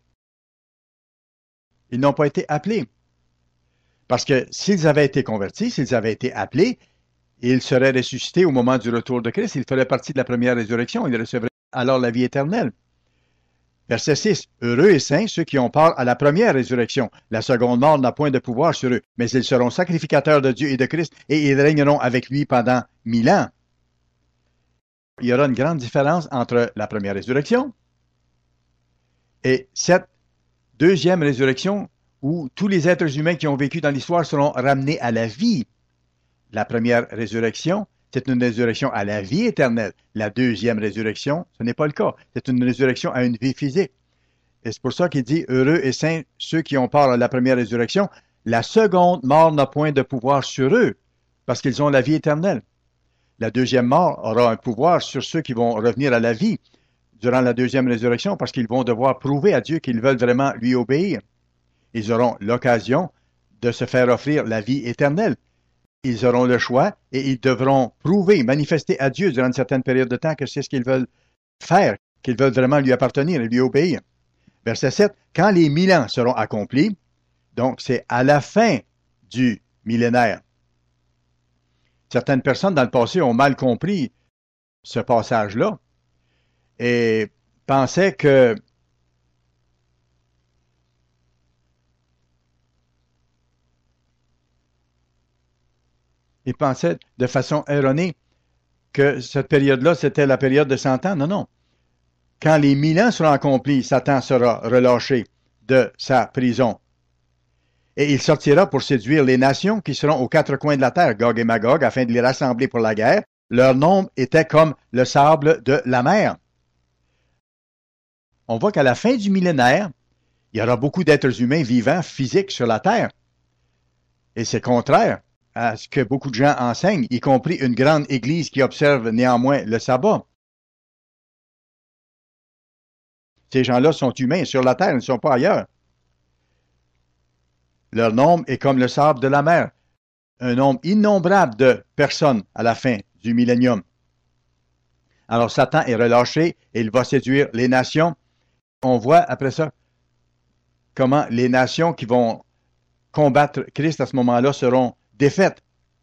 Ils n'ont pas été appelés. Parce que s'ils avaient été convertis, s'ils avaient été appelés, ils seraient ressuscités au moment du retour de Christ. Ils feraient partie de la première résurrection. Ils recevraient alors la vie éternelle. Verset six. Heureux et saints ceux qui ont part à la première résurrection. La seconde mort n'a point de pouvoir sur eux, mais ils seront sacrificateurs de Dieu et de Christ, et ils régneront avec lui pendant mille ans. Il y aura une grande différence entre la première résurrection et cette deuxième résurrection où tous les êtres humains qui ont vécu dans l'histoire seront ramenés à la vie. La première résurrection, c'est une résurrection à la vie éternelle. La deuxième résurrection, ce n'est pas le cas. C'est une résurrection à une vie physique. Et c'est pour ça qu'il dit, heureux et saints ceux qui ont part à la première résurrection. La seconde mort n'a point de pouvoir sur eux, parce qu'ils ont la vie éternelle. La deuxième mort aura un pouvoir sur ceux qui vont revenir à la vie durant la deuxième résurrection, parce qu'ils vont devoir prouver à Dieu qu'ils veulent vraiment lui obéir. Ils auront l'occasion de se faire offrir la vie éternelle. Ils auront le choix et ils devront prouver, manifester à Dieu durant une certaine période de temps que c'est ce qu'ils veulent faire, qu'ils veulent vraiment lui appartenir et lui obéir. Verset sept, quand les mille ans seront accomplis, donc c'est à la fin du millénaire. Certaines personnes dans le passé ont mal compris ce passage-là et pensait que il pensait de façon erronée que cette période-là, c'était la période de cent ans. Non, non. Quand les mille ans seront accomplis, Satan sera relâché de sa prison. Et il sortira pour séduire les nations qui seront aux quatre coins de la terre, Gog et Magog, afin de les rassembler pour la guerre. Leur nombre était comme le sable de la mer. On voit qu'à la fin du millénaire, il y aura beaucoup d'êtres humains vivants, physiques sur la terre. Et c'est contraire à ce que beaucoup de gens enseignent, y compris une grande église qui observe néanmoins le sabbat. Ces gens-là sont humains sur la terre, ils ne sont pas ailleurs. Leur nombre est comme le sable de la mer. Un nombre innombrable de personnes à la fin du millénium. Alors Satan est relâché et il va séduire les nations. On voit après ça comment les nations qui vont combattre Christ à ce moment-là seront défaites.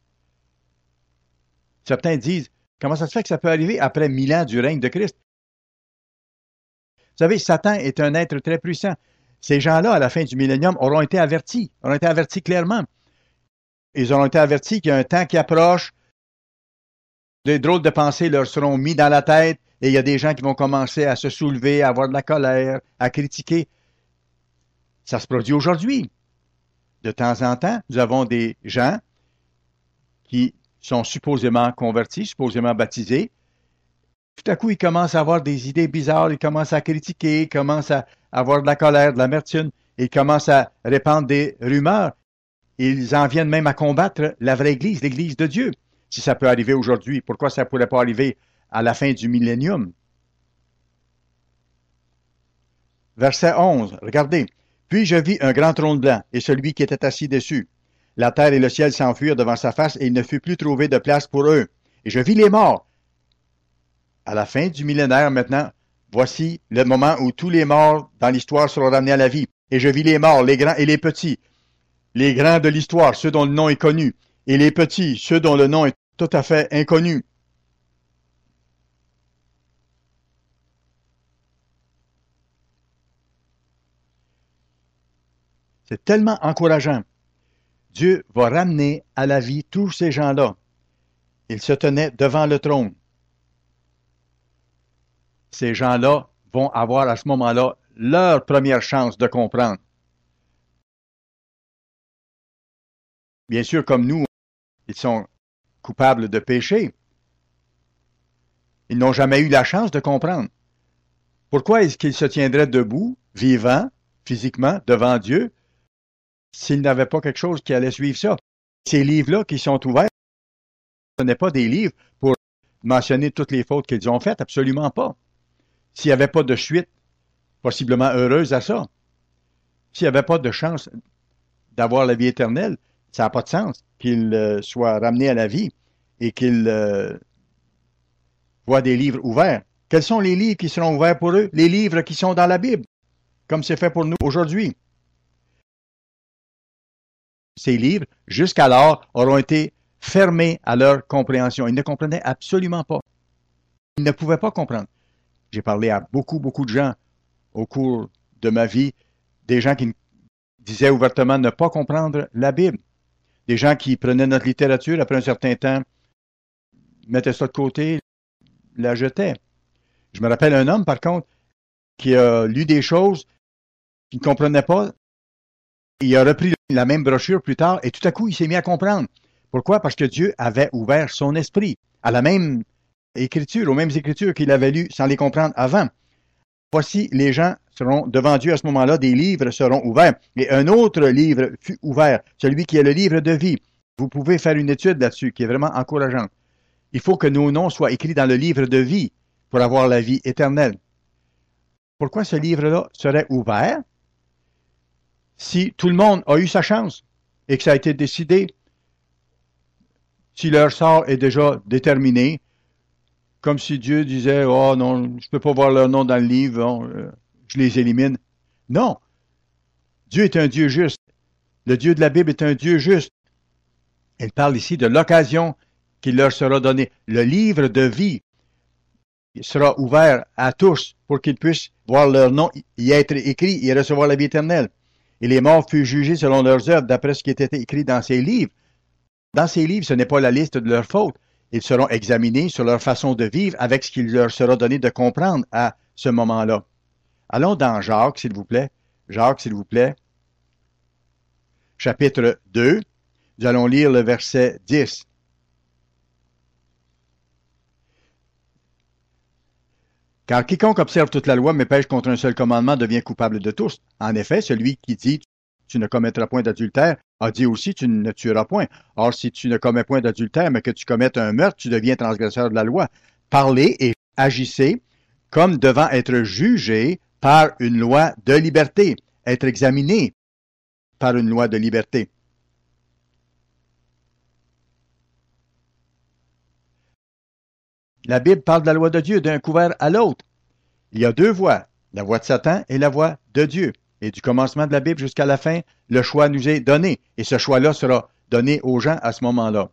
Certains disent, comment ça se fait que ça peut arriver après mille ans du règne de Christ? Vous savez, Satan est un être très puissant. Ces gens-là, à la fin du millénium, auront été avertis, auront été avertis clairement. Ils auront été avertis qu'il y a un temps qui approche, des drôles de pensées leur seront mis dans la tête, et il y a des gens qui vont commencer à se soulever, à avoir de la colère, à critiquer. Ça se produit aujourd'hui. De temps en temps, nous avons des gens qui sont supposément convertis, supposément baptisés. Tout à coup, ils commencent à avoir des idées bizarres, ils commencent à critiquer, ils commencent à avoir de la colère, de l'amertume, ils commencent à répandre des rumeurs. Ils en viennent même à combattre la vraie Église, l'Église de Dieu. Si ça peut arriver aujourd'hui, pourquoi ça ne pourrait pas arriver à la fin du millénium? Verset onze, regardez. Puis je vis un grand trône blanc, et celui qui était assis dessus. La terre et le ciel s'enfuirent devant sa face, et il ne fut plus trouvé de place pour eux. Et je vis les morts. À la fin du millénaire maintenant, voici le moment où tous les morts dans l'histoire seront ramenés à la vie. Et je vis les morts, les grands et les petits. Les grands de l'histoire, ceux dont le nom est connu, et les petits, ceux dont le nom est tout à fait inconnu. C'est tellement encourageant. Dieu va ramener à la vie tous ces gens-là. Ils se tenaient devant le trône. Ces gens-là vont avoir à ce moment-là leur première chance de comprendre. Bien sûr, comme nous, ils sont coupables de péché. Ils n'ont jamais eu la chance de comprendre. Pourquoi est-ce qu'ils se tiendraient debout, vivants, physiquement, devant Dieu, s'ils n'avaient pas quelque chose qui allait suivre ça? Ces livres-là qui sont ouverts, ce n'est pas des livres pour mentionner toutes les fautes qu'ils ont faites, absolument pas. S'il n'y avait pas de suite, possiblement heureuse à ça, s'il n'y avait pas de chance d'avoir la vie éternelle, ça n'a pas de sens qu'ils euh, soient ramenés à la vie et qu'ils euh, voient des livres ouverts. Quels sont les livres qui seront ouverts pour eux? Les livres qui sont dans la Bible, comme c'est fait pour nous aujourd'hui. Ces livres, jusqu'alors, auront été fermés à leur compréhension. Ils ne comprenaient absolument pas. Ils ne pouvaient pas comprendre. J'ai parlé à beaucoup, beaucoup de gens au cours de ma vie, des gens qui disaient ouvertement ne pas comprendre la Bible, des gens qui prenaient notre littérature après un certain temps, mettaient ça de côté, la jetaient. Je me rappelle un homme, par contre, qui a lu des choses qu'il ne comprenait pas. Il a repris la même brochure plus tard et tout à coup, il s'est mis à comprendre. Pourquoi? Parce que Dieu avait ouvert son esprit à la même écriture, aux mêmes écritures qu'il avait lues sans les comprendre avant. Voici, les gens seront devant Dieu à ce moment-là, des livres seront ouverts. Et un autre livre fut ouvert, celui qui est le livre de vie. Vous pouvez faire une étude là-dessus qui est vraiment encourageante. Il faut que nos noms soient écrits dans le livre de vie pour avoir la vie éternelle. Pourquoi ce livre-là serait ouvert? Si tout le monde a eu sa chance et que ça a été décidé, si leur sort est déjà déterminé, comme si Dieu disait « Oh non, je ne peux pas voir leur nom dans le livre, bon, euh, je les élimine. » Non, Dieu est un Dieu juste. Le Dieu de la Bible est un Dieu juste. Il parle ici de l'occasion qui leur sera donnée. Le livre de vie. sera ouvert à tous pour qu'ils puissent voir leur nom y être écrit et recevoir la vie éternelle. Et les morts furent jugés selon leurs œuvres, d'après ce qui était écrit dans ces livres. Dans ces livres, ce n'est pas la liste de leurs fautes. Ils seront examinés sur leur façon de vivre avec ce qu'il leur sera donné de comprendre à ce moment-là. Allons dans Jacques, s'il vous plaît. Jacques, s'il vous plaît. Chapitre deux. Nous allons lire le verset dix. Car quiconque observe toute la loi mais pêche contre un seul commandement devient coupable de tous. En effet, celui qui dit « tu ne commettras point d'adultère » a dit aussi « tu ne tueras point ». Or, si tu ne commets point d'adultère mais que tu commettes un meurtre, tu deviens transgresseur de la loi. Parlez et agissez comme devant être jugé par une loi de liberté, être examiné par une loi de liberté. La Bible parle de la loi de Dieu d'un couvert à l'autre. Il y a deux voies, la voie de Satan et la voie de Dieu. Et du commencement de la Bible jusqu'à la fin, le choix nous est donné. Et ce choix-là sera donné aux gens à ce moment-là.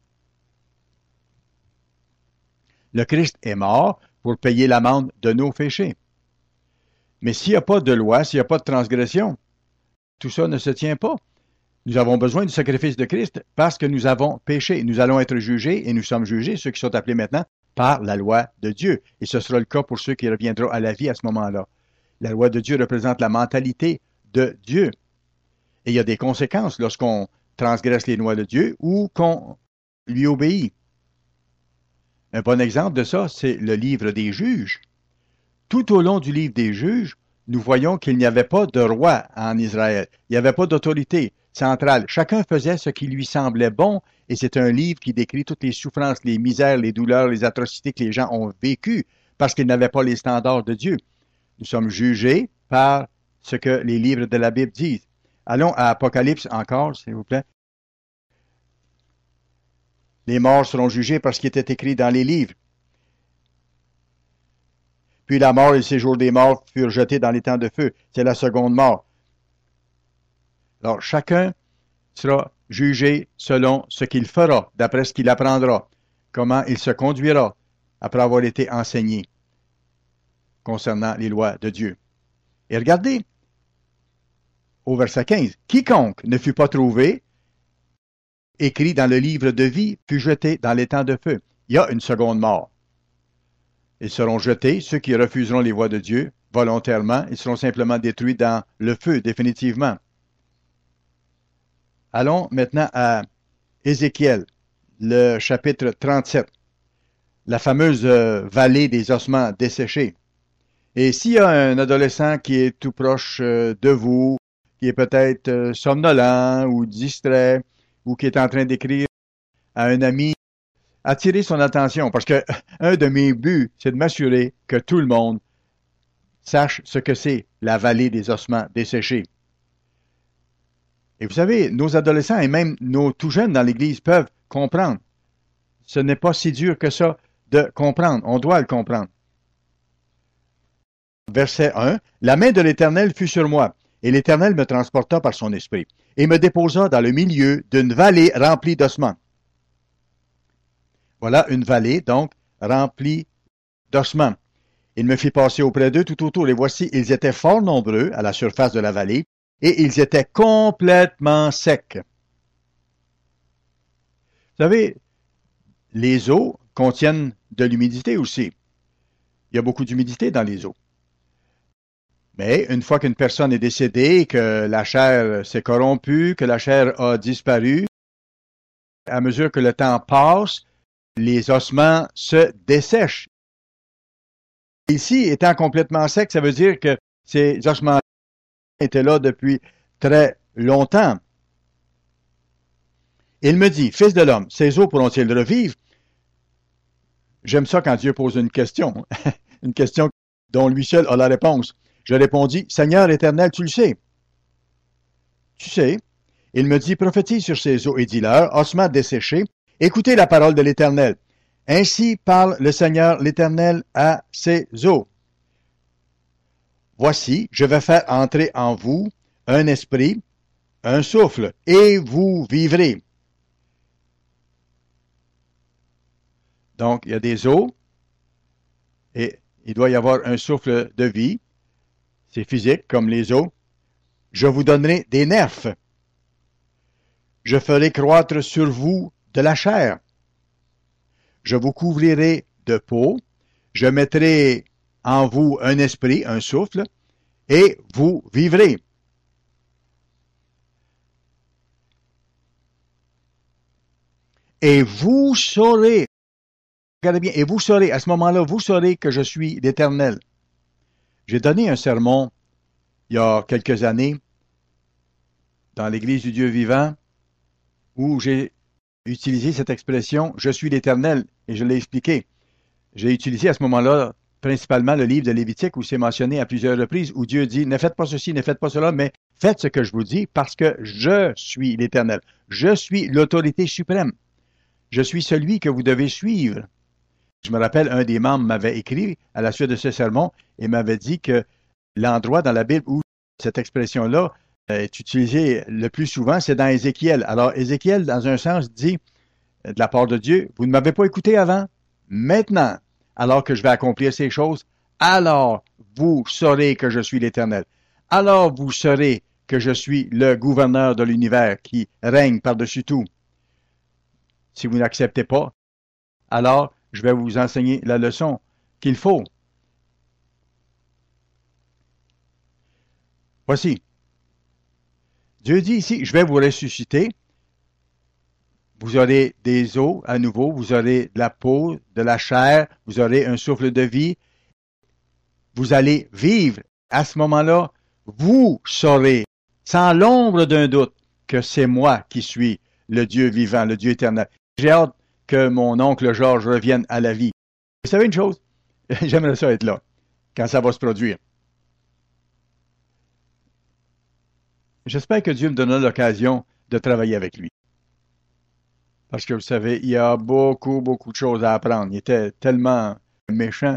Le Christ est mort pour payer l'amende de nos péchés. Mais s'il n'y a pas de loi, s'il n'y a pas de transgression, tout ça ne se tient pas. Nous avons besoin du sacrifice de Christ parce que nous avons péché. Nous allons être jugés et nous sommes jugés, ceux qui sont appelés maintenant, par la loi de Dieu. Et ce sera le cas pour ceux qui reviendront à la vie à ce moment-là. La loi de Dieu représente la mentalité de Dieu. Et il y a des conséquences lorsqu'on transgresse les lois de Dieu ou qu'on lui obéit. Un bon exemple de ça, c'est le livre des juges. Tout au long du livre des juges, nous voyons qu'il n'y avait pas de roi en Israël. Il n'y avait pas d'autorité centrale. Chacun faisait ce qui lui semblait bon, et c'est un livre qui décrit toutes les souffrances, les misères, les douleurs, les atrocités que les gens ont vécues parce qu'ils n'avaient pas les standards de Dieu. Nous sommes jugés par ce que les livres de la Bible disent. Allons à Apocalypse encore, s'il vous plaît. Les morts seront jugés par ce qui était écrit dans les livres. Puis la mort et le séjour des morts furent jetés dans les temps de feu. C'est la seconde mort. Alors, chacun sera jugé selon ce qu'il fera, d'après ce qu'il apprendra, comment il se conduira après avoir été enseigné concernant les lois de Dieu. Et regardez, au verset quinze, « Quiconque ne fut pas trouvé, écrit dans le livre de vie, fut jeté dans les temps de feu. » Il y a une seconde mort. Ils seront jetés, ceux qui refuseront les voies de Dieu, volontairement, ils seront simplement détruits dans le feu, définitivement. Allons maintenant à Ézéchiel, le chapitre trente-sept, la fameuse euh, vallée des ossements desséchés. Et s'il y a un adolescent qui est tout proche euh, de vous, qui est peut-être euh, somnolent ou distrait, ou qui est en train d'écrire à un ami, attirez son attention, parce que un de mes buts, c'est de m'assurer que tout le monde sache ce que c'est la vallée des ossements desséchés. Et vous savez, nos adolescents et même nos tout jeunes dans l'Église peuvent comprendre. Ce n'est pas si dur que ça de comprendre. On doit le comprendre. Verset un. La main de l'Éternel fut sur moi, et l'Éternel me transporta par son esprit, et me déposa dans le milieu d'une vallée remplie d'ossements. Voilà une vallée, donc, remplie d'ossements. Il me fit passer auprès d'eux tout autour, et voici, ils étaient fort nombreux à la surface de la vallée, et ils étaient complètement secs. Vous savez, les eaux contiennent de l'humidité aussi. Il y a beaucoup d'humidité dans les eaux. Mais une fois qu'une personne est décédée, que la chair s'est corrompue, que la chair a disparu, à mesure que le temps passe, les ossements se dessèchent. Ici, étant complètement sec, ça veut dire que ces ossements étaient là depuis très longtemps. Il me dit, Fils de l'homme, ces eaux pourront-ils revivre? J'aime ça quand Dieu pose une question, une question dont lui seul a la réponse. Je répondis, Seigneur éternel, tu le sais. Tu sais. Il me dit, prophétise sur ces eaux et dis-leur, ossements desséchés, écoutez la parole de l'Éternel. Ainsi parle le Seigneur l'Éternel à ces eaux. Voici, je vais faire entrer en vous un esprit, un souffle, et vous vivrez. Donc, il y a des eaux, Et il doit y avoir un souffle de vie. C'est physique, comme les os. Je vous donnerai des nerfs. Je ferai croître sur vous de la chair. Je vous couvrirai de peau. Je mettrai en vous un esprit, un souffle, et vous vivrez. Et vous saurez, regardez bien, et vous saurez, à ce moment-là, vous saurez que je suis l'Éternel. J'ai donné un sermon il y a quelques années dans l'Église du Dieu vivant où j'ai utilisé cette expression « Je suis l'Éternel » et je l'ai expliqué. J'ai utilisé à ce moment-là principalement le livre de Lévitique où c'est mentionné à plusieurs reprises où Dieu dit « Ne faites pas ceci, ne faites pas cela, mais faites ce que je vous dis parce que je suis l'Éternel. Je suis l'autorité suprême. Je suis celui que vous devez suivre. » Je me rappelle, un des membres m'avait écrit à la suite de ce sermon et m'avait dit que l'endroit dans la Bible où cette expression-là est utilisée le plus souvent, c'est dans Ézéchiel. Alors, Ézéchiel, dans un sens, dit de la part de Dieu, vous ne m'avez pas écouté avant, maintenant, alors que je vais accomplir ces choses, alors vous saurez que je suis l'Éternel. Alors vous saurez que je suis le gouverneur de l'univers qui règne par-dessus tout. Si vous n'acceptez pas, alors je vais vous enseigner la leçon qu'il faut. Voici. Dieu dit ici, je vais vous ressusciter. Vous aurez des os à nouveau, vous aurez de la peau, de la chair, vous aurez un souffle de vie. Vous allez vivre. À ce moment-là, vous saurez, sans l'ombre d'un doute, que c'est moi qui suis le Dieu vivant, le Dieu éternel. J'ai hâte que mon oncle Georges revienne à la vie. Vous savez une chose? J'aimerais ça être là, quand ça va se produire. J'espère que Dieu me donnera l'occasion de travailler avec lui. Parce que vous savez, il y a beaucoup, beaucoup de choses à apprendre. Il était tellement méchant.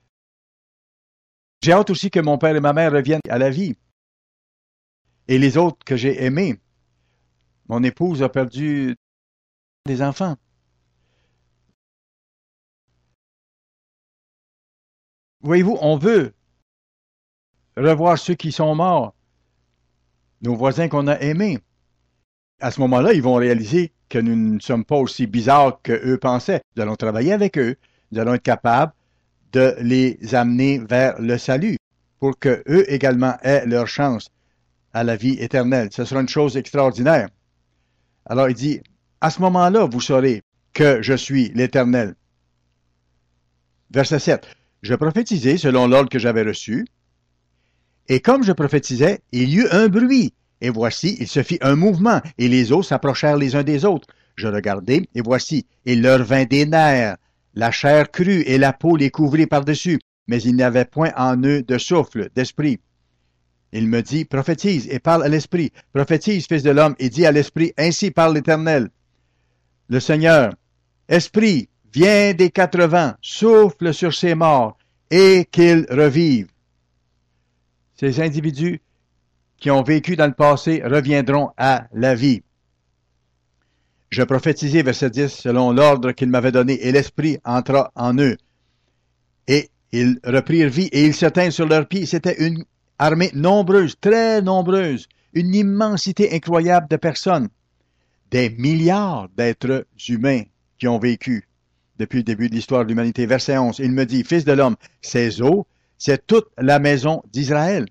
J'ai hâte aussi que mon père et ma mère reviennent à la vie. Et les autres que j'ai aimés. Mon épouse a perdu des enfants. Voyez-vous, on veut revoir ceux qui sont morts, nos voisins qu'on a aimés. À ce moment-là, ils vont réaliser que nous ne sommes pas aussi bizarres qu'eux pensaient. Nous allons travailler avec eux. Nous allons être capables de les amener vers le salut pour qu'eux également aient leur chance à la vie éternelle. Ce sera une chose extraordinaire. Alors il dit, à ce moment-là, vous saurez que je suis l'Éternel. Verset sept. Je prophétisai selon l'ordre que j'avais reçu, et comme je prophétisais, il y eut un bruit, et voici, il se fit un mouvement, et les os s'approchèrent les uns des autres. Je regardai, et voici, il leur vint des nerfs, la chair crue et la peau les couvrit par-dessus, mais il n'y avait point en eux de souffle, d'esprit. Il me dit, prophétise et parle à l'esprit. Prophétise, fils de l'homme, et dis à l'esprit, ainsi parle l'Éternel. Le Seigneur, esprit, viens des quatre vents, souffle sur ces morts, et qu'ils revivent. Ces individus qui ont vécu dans le passé reviendront à la vie. Je prophétisai, verset dix, selon l'ordre qu'il m'avait donné, et l'esprit entra en eux. Et ils reprirent vie, et ils se tinrent sur leurs pieds. C'était une armée nombreuse, très nombreuse, une immensité incroyable de personnes, des milliards d'êtres humains qui ont vécu depuis le début de l'histoire de l'humanité. Verset onze, il me dit, fils de l'homme, ces eaux, c'est toute la maison d'Israël.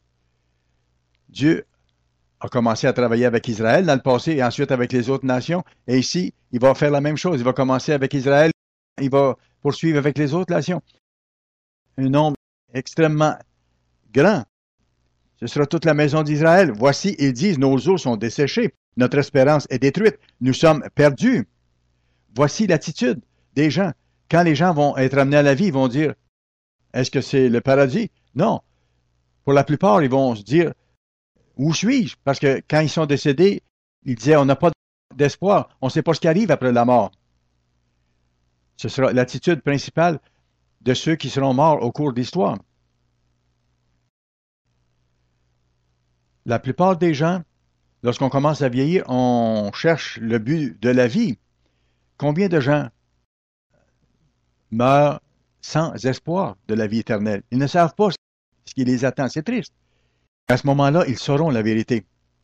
Dieu a commencé à travailler avec Israël dans le passé et ensuite avec les autres nations. Et ici, il va faire la même chose. Il va commencer avec Israël, il va poursuivre avec les autres nations. Un nombre extrêmement grand. Ce sera toute la maison d'Israël. Voici, ils disent, nos eaux sont desséchées, notre espérance est détruite, nous sommes perdus. Voici l'attitude des gens. Quand les gens vont être amenés à la vie, ils vont dire, est-ce que c'est le paradis? Non. Pour la plupart, ils vont se dire, où suis-je? Parce que quand ils sont décédés, ils disaient, on n'a pas d'espoir, on ne sait pas ce qui arrive après la mort. Ce sera l'attitude principale de ceux qui seront morts au cours de l'histoire. La plupart des gens, lorsqu'on commence à vieillir, on cherche le but de la vie. Combien de gens meurent sans espoir de la vie éternelle. Ils ne savent pas ce qui les attend. C'est triste. À ce moment-là, ils sauront la vérité.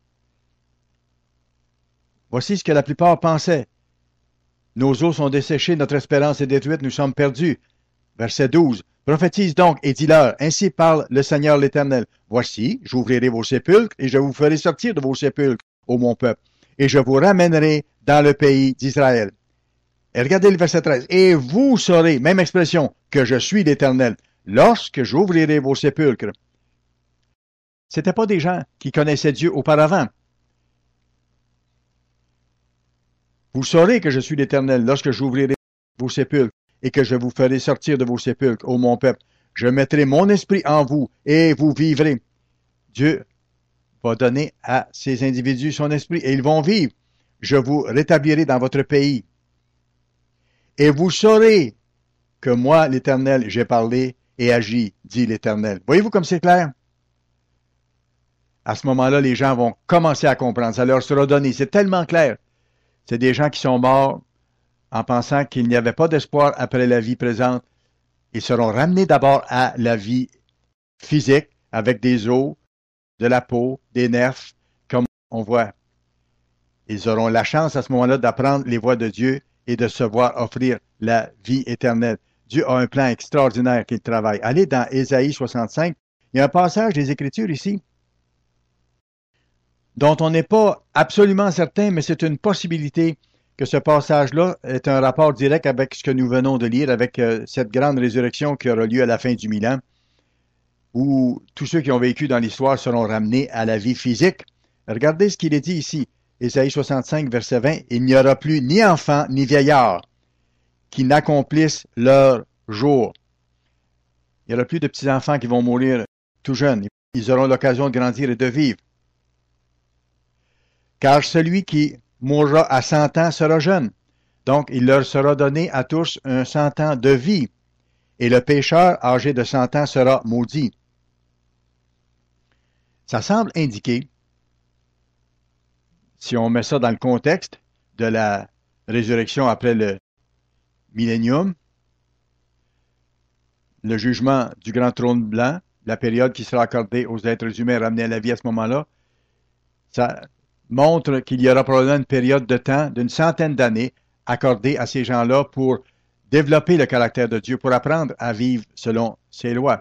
Voici ce que la plupart pensaient. Nos os sont desséchés, notre espérance est détruite, nous sommes perdus. Verset douze. Prophétise donc et dis-leur, ainsi parle le Seigneur l'Éternel. Voici, j'ouvrirai vos sépulcres et je vous ferai sortir de vos sépulcres, ô mon peuple, et je vous ramènerai dans le pays d'Israël. Et regardez le verset treize. Et vous saurez, même expression, que je suis l'Éternel, lorsque j'ouvrirai vos sépulcres. Ce n'étaient pas des gens qui connaissaient Dieu auparavant. Vous saurez que je suis l'Éternel lorsque j'ouvrirai vos sépulcres et que je vous ferai sortir de vos sépulcres, ô mon peuple. Je mettrai mon esprit en vous et vous vivrez. Dieu va donner à ces individus son esprit et ils vont vivre. Je vous rétablirai dans votre pays. Et vous saurez que moi, l'Éternel, j'ai parlé et agi, dit l'Éternel. Voyez-vous comme c'est clair? À ce moment-là, les gens vont commencer à comprendre. Ça leur sera donné. C'est tellement clair. C'est des gens qui sont morts en pensant qu'il n'y avait pas d'espoir après la vie présente. Ils seront ramenés d'abord à la vie physique avec des os, de la peau, des nerfs, comme on voit. Ils auront la chance à ce moment-là d'apprendre les voies de Dieu et de se voir offrir la vie éternelle. Dieu a un plan extraordinaire qu'il travaille. Allez dans Ésaïe soixante-cinq. Il y a un passage des Écritures ici dont on n'est pas absolument certain, mais c'est une possibilité que ce passage-là est un rapport direct avec ce que nous venons de lire, avec euh, cette grande résurrection qui aura lieu à la fin du mille ans, où tous ceux qui ont vécu dans l'histoire seront ramenés à la vie physique. Regardez ce qu'il est dit ici, Ésaïe soixante-cinq, verset vingt, « Il n'y aura plus ni enfant ni vieillard qui n'accomplissent leur jour. » Il n'y aura plus de petits-enfants qui vont mourir tout jeunes. Ils auront l'occasion de grandir et de vivre. Car celui qui mourra à cent ans sera jeune. Donc, il leur sera donné à tous un cent ans de vie. Et le pécheur âgé de cent ans sera maudit. Ça semble indiquer, si on met ça dans le contexte de la résurrection après le millénium, le jugement du grand trône blanc, la période qui sera accordée aux êtres humains ramenés à la vie à ce moment-là, ça montre qu'il y aura probablement une période de temps d'une centaine d'années accordée à ces gens-là pour développer le caractère de Dieu, pour apprendre à vivre selon ses lois.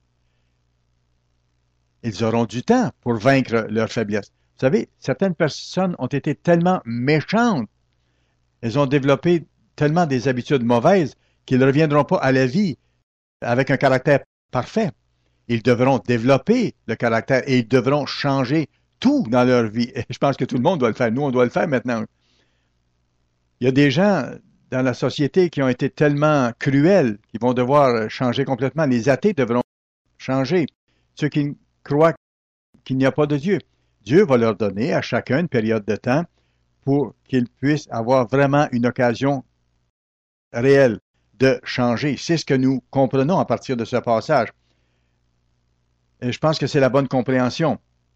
Ils auront du temps pour vaincre leur faiblesse. Vous savez, certaines personnes ont été tellement méchantes, elles ont développé tellement des habitudes mauvaises qu'ils ne reviendront pas à la vie avec un caractère parfait. Ils devront développer le caractère et ils devront changer tout dans leur vie. Et je pense que tout le monde doit le faire. Nous, on doit le faire maintenant. Il y a des gens dans la société qui ont été tellement cruels qu'ils vont devoir changer complètement. Les athées devront changer. Ceux qui croient qu'il n'y a pas de Dieu. Dieu va leur donner à chacun une période de temps pour qu'ils puissent avoir vraiment une occasion réelle de changer. C'est ce que nous comprenons à partir de ce passage. Et je pense que c'est la bonne compréhension.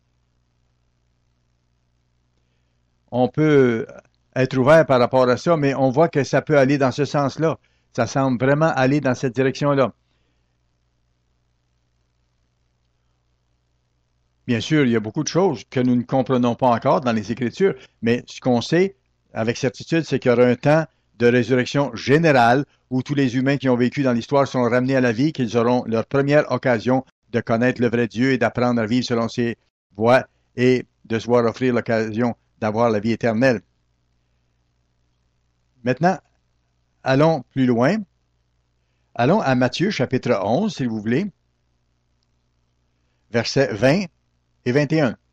On peut être ouvert par rapport à ça, mais on voit que ça peut aller dans ce sens-là. Ça semble vraiment aller dans cette direction-là. Bien sûr, il y a beaucoup de choses que nous ne comprenons pas encore dans les Écritures, mais ce qu'on sait avec certitude, c'est qu'il y aura un temps de résurrection générale où tous les humains qui ont vécu dans l'histoire seront ramenés à la vie, qu'ils auront leur première occasion de connaître le vrai Dieu et d'apprendre à vivre selon ses voies et de se voir offrir l'occasion d'avoir la vie éternelle. Maintenant, allons plus loin. Allons à Matthieu, chapitre onze, s'il vous plaît, versets vingt et vingt et un.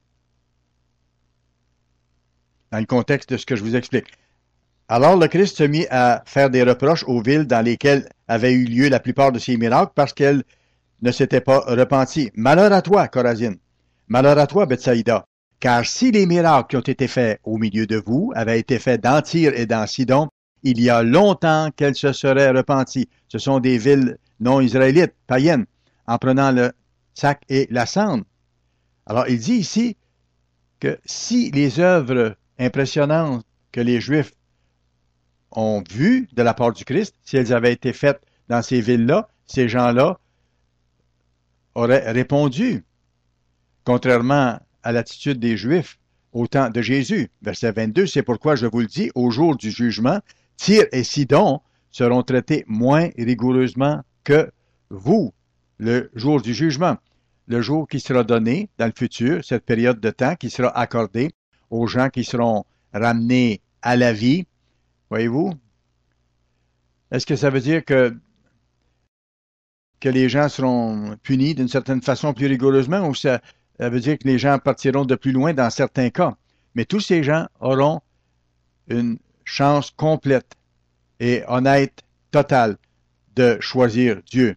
Dans le contexte de ce que je vous explique. Alors le Christ se mit à faire des reproches aux villes dans lesquelles avaient eu lieu la plupart de ces miracles parce qu'elles ne s'étaient pas repenties. Malheur à toi, Chorazine. Malheur à toi, Bethsaïda. Car si les miracles qui ont été faits au milieu de vous avaient été faits dans Tyr et dans Sidon, il y a longtemps qu'elles se seraient repenties. Ce sont des villes non israélites, païennes, en prenant le sac et la cendre. Alors il dit ici que si les œuvres impressionnantes que les Juifs ont vues de la part du Christ, si elles avaient été faites dans ces villes-là, ces gens-là auraient répondu, contrairement à l'attitude des Juifs au temps de Jésus. Verset vingt-deux, c'est pourquoi je vous le dis, au jour du jugement, Tyr et Sidon seront traités moins rigoureusement que vous, le jour du jugement, le jour qui sera donné dans le futur, cette période de temps qui sera accordée aux gens qui seront ramenés à la vie. Voyez-vous? Est-ce que ça veut dire que, que les gens seront punis d'une certaine façon plus rigoureusement ou ça, ça veut dire que les gens partiront de plus loin dans certains cas? Mais tous ces gens auront une chance complète et honnête, totale, de choisir Dieu.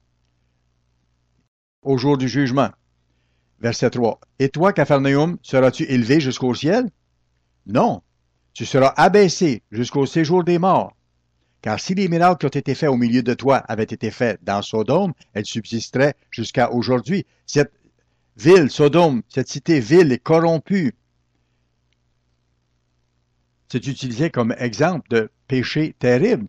Au jour du jugement. Verset trois. Et toi, Capharnaüm, seras-tu élevé jusqu'au ciel? Non. Tu seras abaissé jusqu'au séjour des morts. Car si les miracles qui ont été faits au milieu de toi avaient été faits dans Sodome, elles subsisteraient jusqu'à aujourd'hui. Cette ville, Sodome, cette cité ville est corrompue. C'est utilisé comme exemple de péché terrible.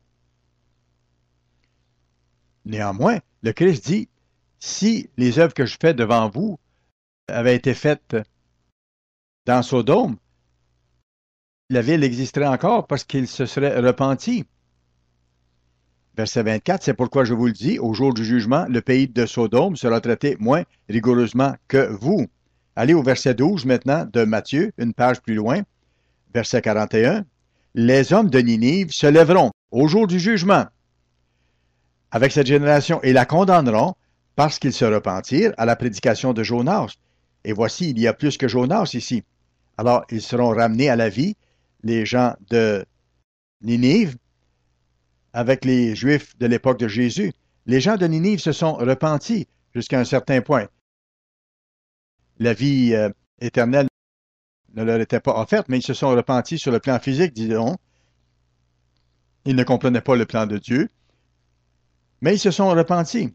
Néanmoins, le Christ dit, si les œuvres que je fais devant vous avaient été faites dans Sodome, la ville existerait encore parce qu'il se serait repenti. Verset vingt-quatre, c'est pourquoi je vous le dis, au jour du jugement, le pays de Sodome sera traité moins rigoureusement que vous. Allez au verset douze maintenant de Matthieu, une page plus loin, verset quarante et un. Les hommes de Ninive se lèveront au jour du jugement avec cette génération et la condamneront parce qu'ils se repentirent à la prédication de Jonas. Et voici, il y a plus que Jonas ici. Alors, ils seront ramenés à la vie, les gens de Ninive, avec les Juifs de l'époque de Jésus. Les gens de Ninive se sont repentis jusqu'à un certain point. La vie euh, éternelle ne leur était pas offerte, mais ils se sont repentis sur le plan physique, disons. Ils ne comprenaient pas le plan de Dieu, mais ils se sont repentis.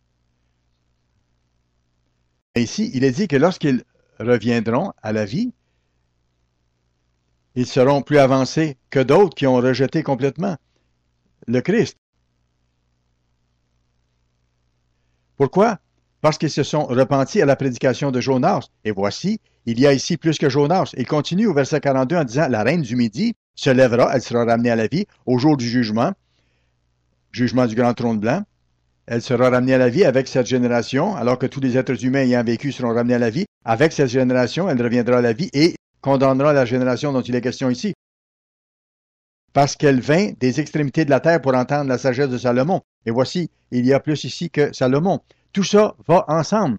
Et ici, il est dit que lorsqu'ils reviendront à la vie, ils seront plus avancés que d'autres qui ont rejeté complètement le Christ. Pourquoi? Parce qu'ils se sont repentis à la prédication de Jonas. Et voici, il y a ici plus que Jonas. Il continue au verset quarante-deux en disant, la reine du Midi se lèvera, elle sera ramenée à la vie au jour du jugement, jugement du grand trône blanc. Elle sera ramenée à la vie avec cette génération, alors que tous les êtres humains ayant vécu seront ramenés à la vie. Avec cette génération, elle reviendra à la vie et condamnera la génération dont il est question ici. Parce qu'elle vint des extrémités de la terre pour entendre la sagesse de Salomon. Et voici, il y a plus ici que Salomon. Tout ça va ensemble.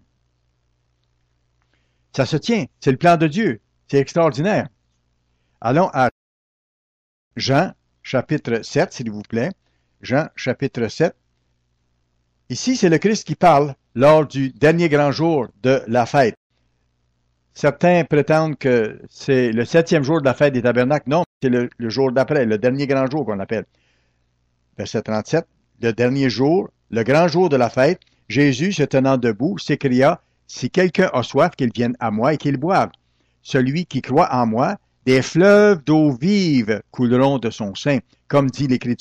Ça se tient. C'est le plan de Dieu. C'est extraordinaire. Allons à Jean, chapitre sept, s'il vous plaît. Jean, chapitre sept. Ici, c'est le Christ qui parle lors du dernier grand jour de la fête. Certains prétendent que c'est le septième jour de la fête des tabernacles. Non, c'est le, le jour d'après, le dernier grand jour qu'on appelle. Verset trente-sept. Le dernier jour, le grand jour de la fête, Jésus, se tenant debout, s'écria, « Si quelqu'un a soif, qu'il vienne à moi et qu'il boive. Celui qui croit en moi, des fleuves d'eau vive couleront de son sein, comme dit l'Écriture. »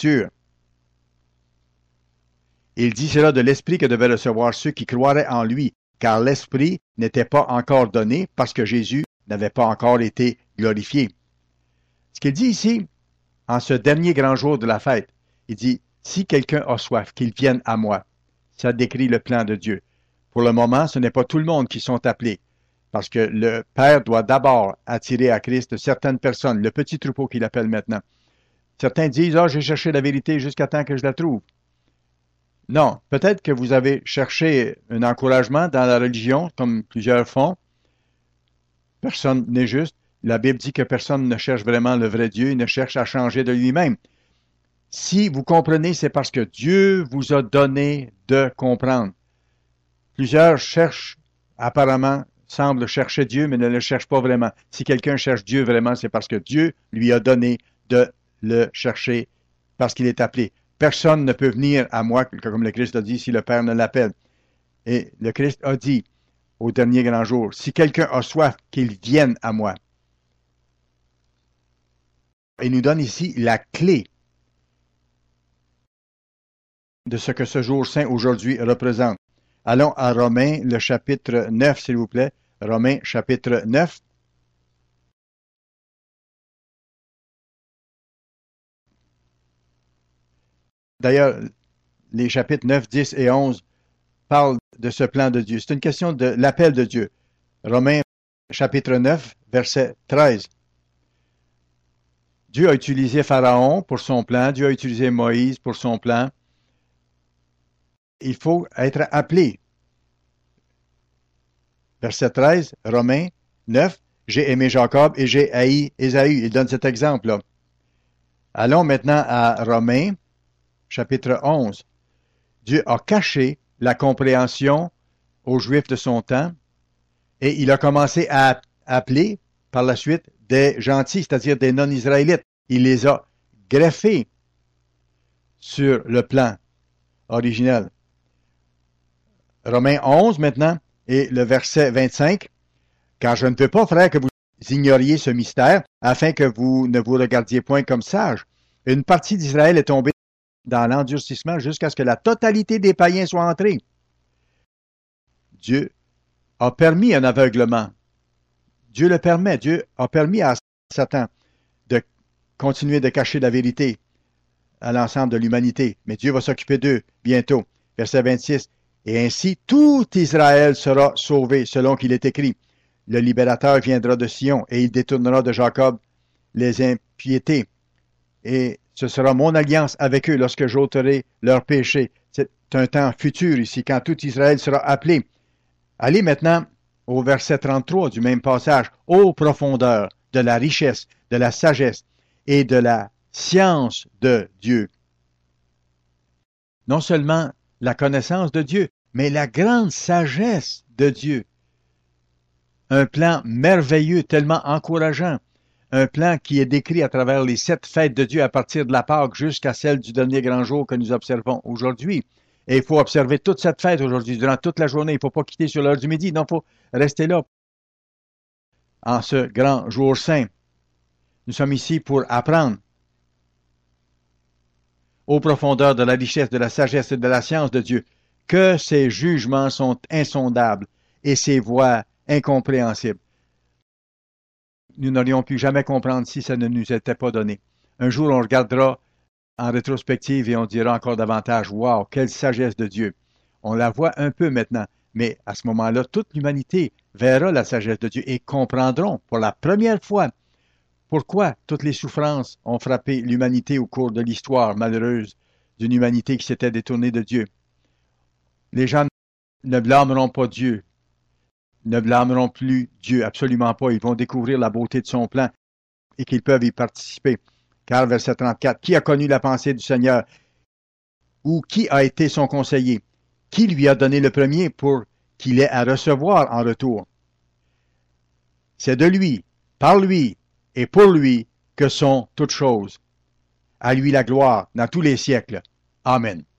Il dit cela de l'Esprit que devaient recevoir ceux qui croiraient en lui, car l'Esprit n'était pas encore donné parce que Jésus n'avait pas encore été glorifié. Ce qu'il dit ici, en ce dernier grand jour de la fête, il dit, si quelqu'un a soif, qu'il vienne à moi. Ça décrit le plan de Dieu. Pour le moment, ce n'est pas tout le monde qui sont appelés, parce que le Père doit d'abord attirer à Christ certaines personnes, le petit troupeau qu'il appelle maintenant. Certains disent, ah, j'ai cherché la vérité jusqu'à temps que je la trouve. Non, peut-être que vous avez cherché un encouragement dans la religion, comme plusieurs font. Personne n'est juste. La Bible dit que personne ne cherche vraiment le vrai Dieu, il ne cherche à changer de lui-même. Si vous comprenez, c'est parce que Dieu vous a donné de comprendre. Plusieurs cherchent, apparemment, semblent chercher Dieu, mais ne le cherchent pas vraiment. Si quelqu'un cherche Dieu vraiment, c'est parce que Dieu lui a donné de le chercher, parce qu'il est appelé. Personne ne peut venir à moi, comme le Christ a dit, si le Père ne l'appelle. Et le Christ a dit au dernier grand jour, si quelqu'un a soif, qu'il vienne à moi. Il nous donne ici la clé. de ce que ce jour saint aujourd'hui représente. Allons à Romains, le chapitre neuf, s'il vous plaît. Romains, chapitre neuf. D'ailleurs, les chapitres neuf, dix et onze parlent de ce plan de Dieu. C'est une question de l'appel de Dieu. Romains, chapitre neuf, verset treize. Dieu a utilisé Pharaon pour son plan. Dieu a utilisé Moïse pour son plan. Il faut être appelé. Verset treize, Romains neuf, j'ai aimé Jacob et j'ai haï Ésaü. Il donne cet exemple-là. Allons maintenant à Romains, chapitre onze. Dieu a caché la compréhension aux Juifs de son temps et il a commencé à appeler par la suite des gentils, c'est-à-dire des non-israélites. Il les a greffés sur le plan originel. Romains onze maintenant, et le verset vingt-cinq. Car je ne veux pas, frère, que vous ignoriez ce mystère, afin que vous ne vous regardiez point comme sages. Une partie d'Israël est tombée dans l'endurcissement jusqu'à ce que la totalité des païens soit entrée. Dieu a permis un aveuglement. Dieu le permet. Dieu a permis à Satan de continuer de cacher la vérité à l'ensemble de l'humanité. Mais Dieu va s'occuper d'eux bientôt. Verset vingt-six. Et ainsi, tout Israël sera sauvé, selon qu'il est écrit. Le libérateur viendra de Sion, et il détournera de Jacob les impiétés. Et ce sera mon alliance avec eux lorsque j'ôterai leurs péchés. C'est un temps futur ici, quand tout Israël sera appelé. Allez maintenant au verset trente-trois du même passage. Ô profondeur de la richesse, de la sagesse et de la science de Dieu. Non seulement la connaissance de Dieu, mais la grande sagesse de Dieu. Un plan merveilleux, tellement encourageant. Un plan qui est décrit à travers les sept fêtes de Dieu à partir de la Pâque jusqu'à celle du dernier grand jour que nous observons aujourd'hui. Et il faut observer toute cette fête aujourd'hui, durant toute la journée. Il ne faut pas quitter sur l'heure du midi. Non, il faut rester là en ce grand jour saint. Nous sommes ici pour apprendre aux profondeurs de la richesse, de la sagesse et de la science de Dieu, que ses jugements sont insondables et ses voies incompréhensibles. Nous n'aurions pu jamais comprendre si ça ne nous était pas donné. Un jour, on regardera en rétrospective et on dira encore davantage, « Wow, quelle sagesse de Dieu! » On la voit un peu maintenant, mais à ce moment-là, toute l'humanité verra la sagesse de Dieu et comprendront pour la première fois pourquoi toutes les souffrances ont frappé l'humanité au cours de l'histoire malheureuse d'une humanité qui s'était détournée de Dieu. Les gens ne blâmeront pas Dieu, ne blâmeront plus Dieu, absolument pas. Ils vont découvrir la beauté de son plan et qu'ils peuvent y participer. Car, verset trente-quatre, qui a connu la pensée du Seigneur ou qui a été son conseiller? Qui lui a donné le premier pour qu'il ait à recevoir en retour? C'est de lui, par lui et pour lui que sont toutes choses. À lui la gloire dans tous les siècles. Amen.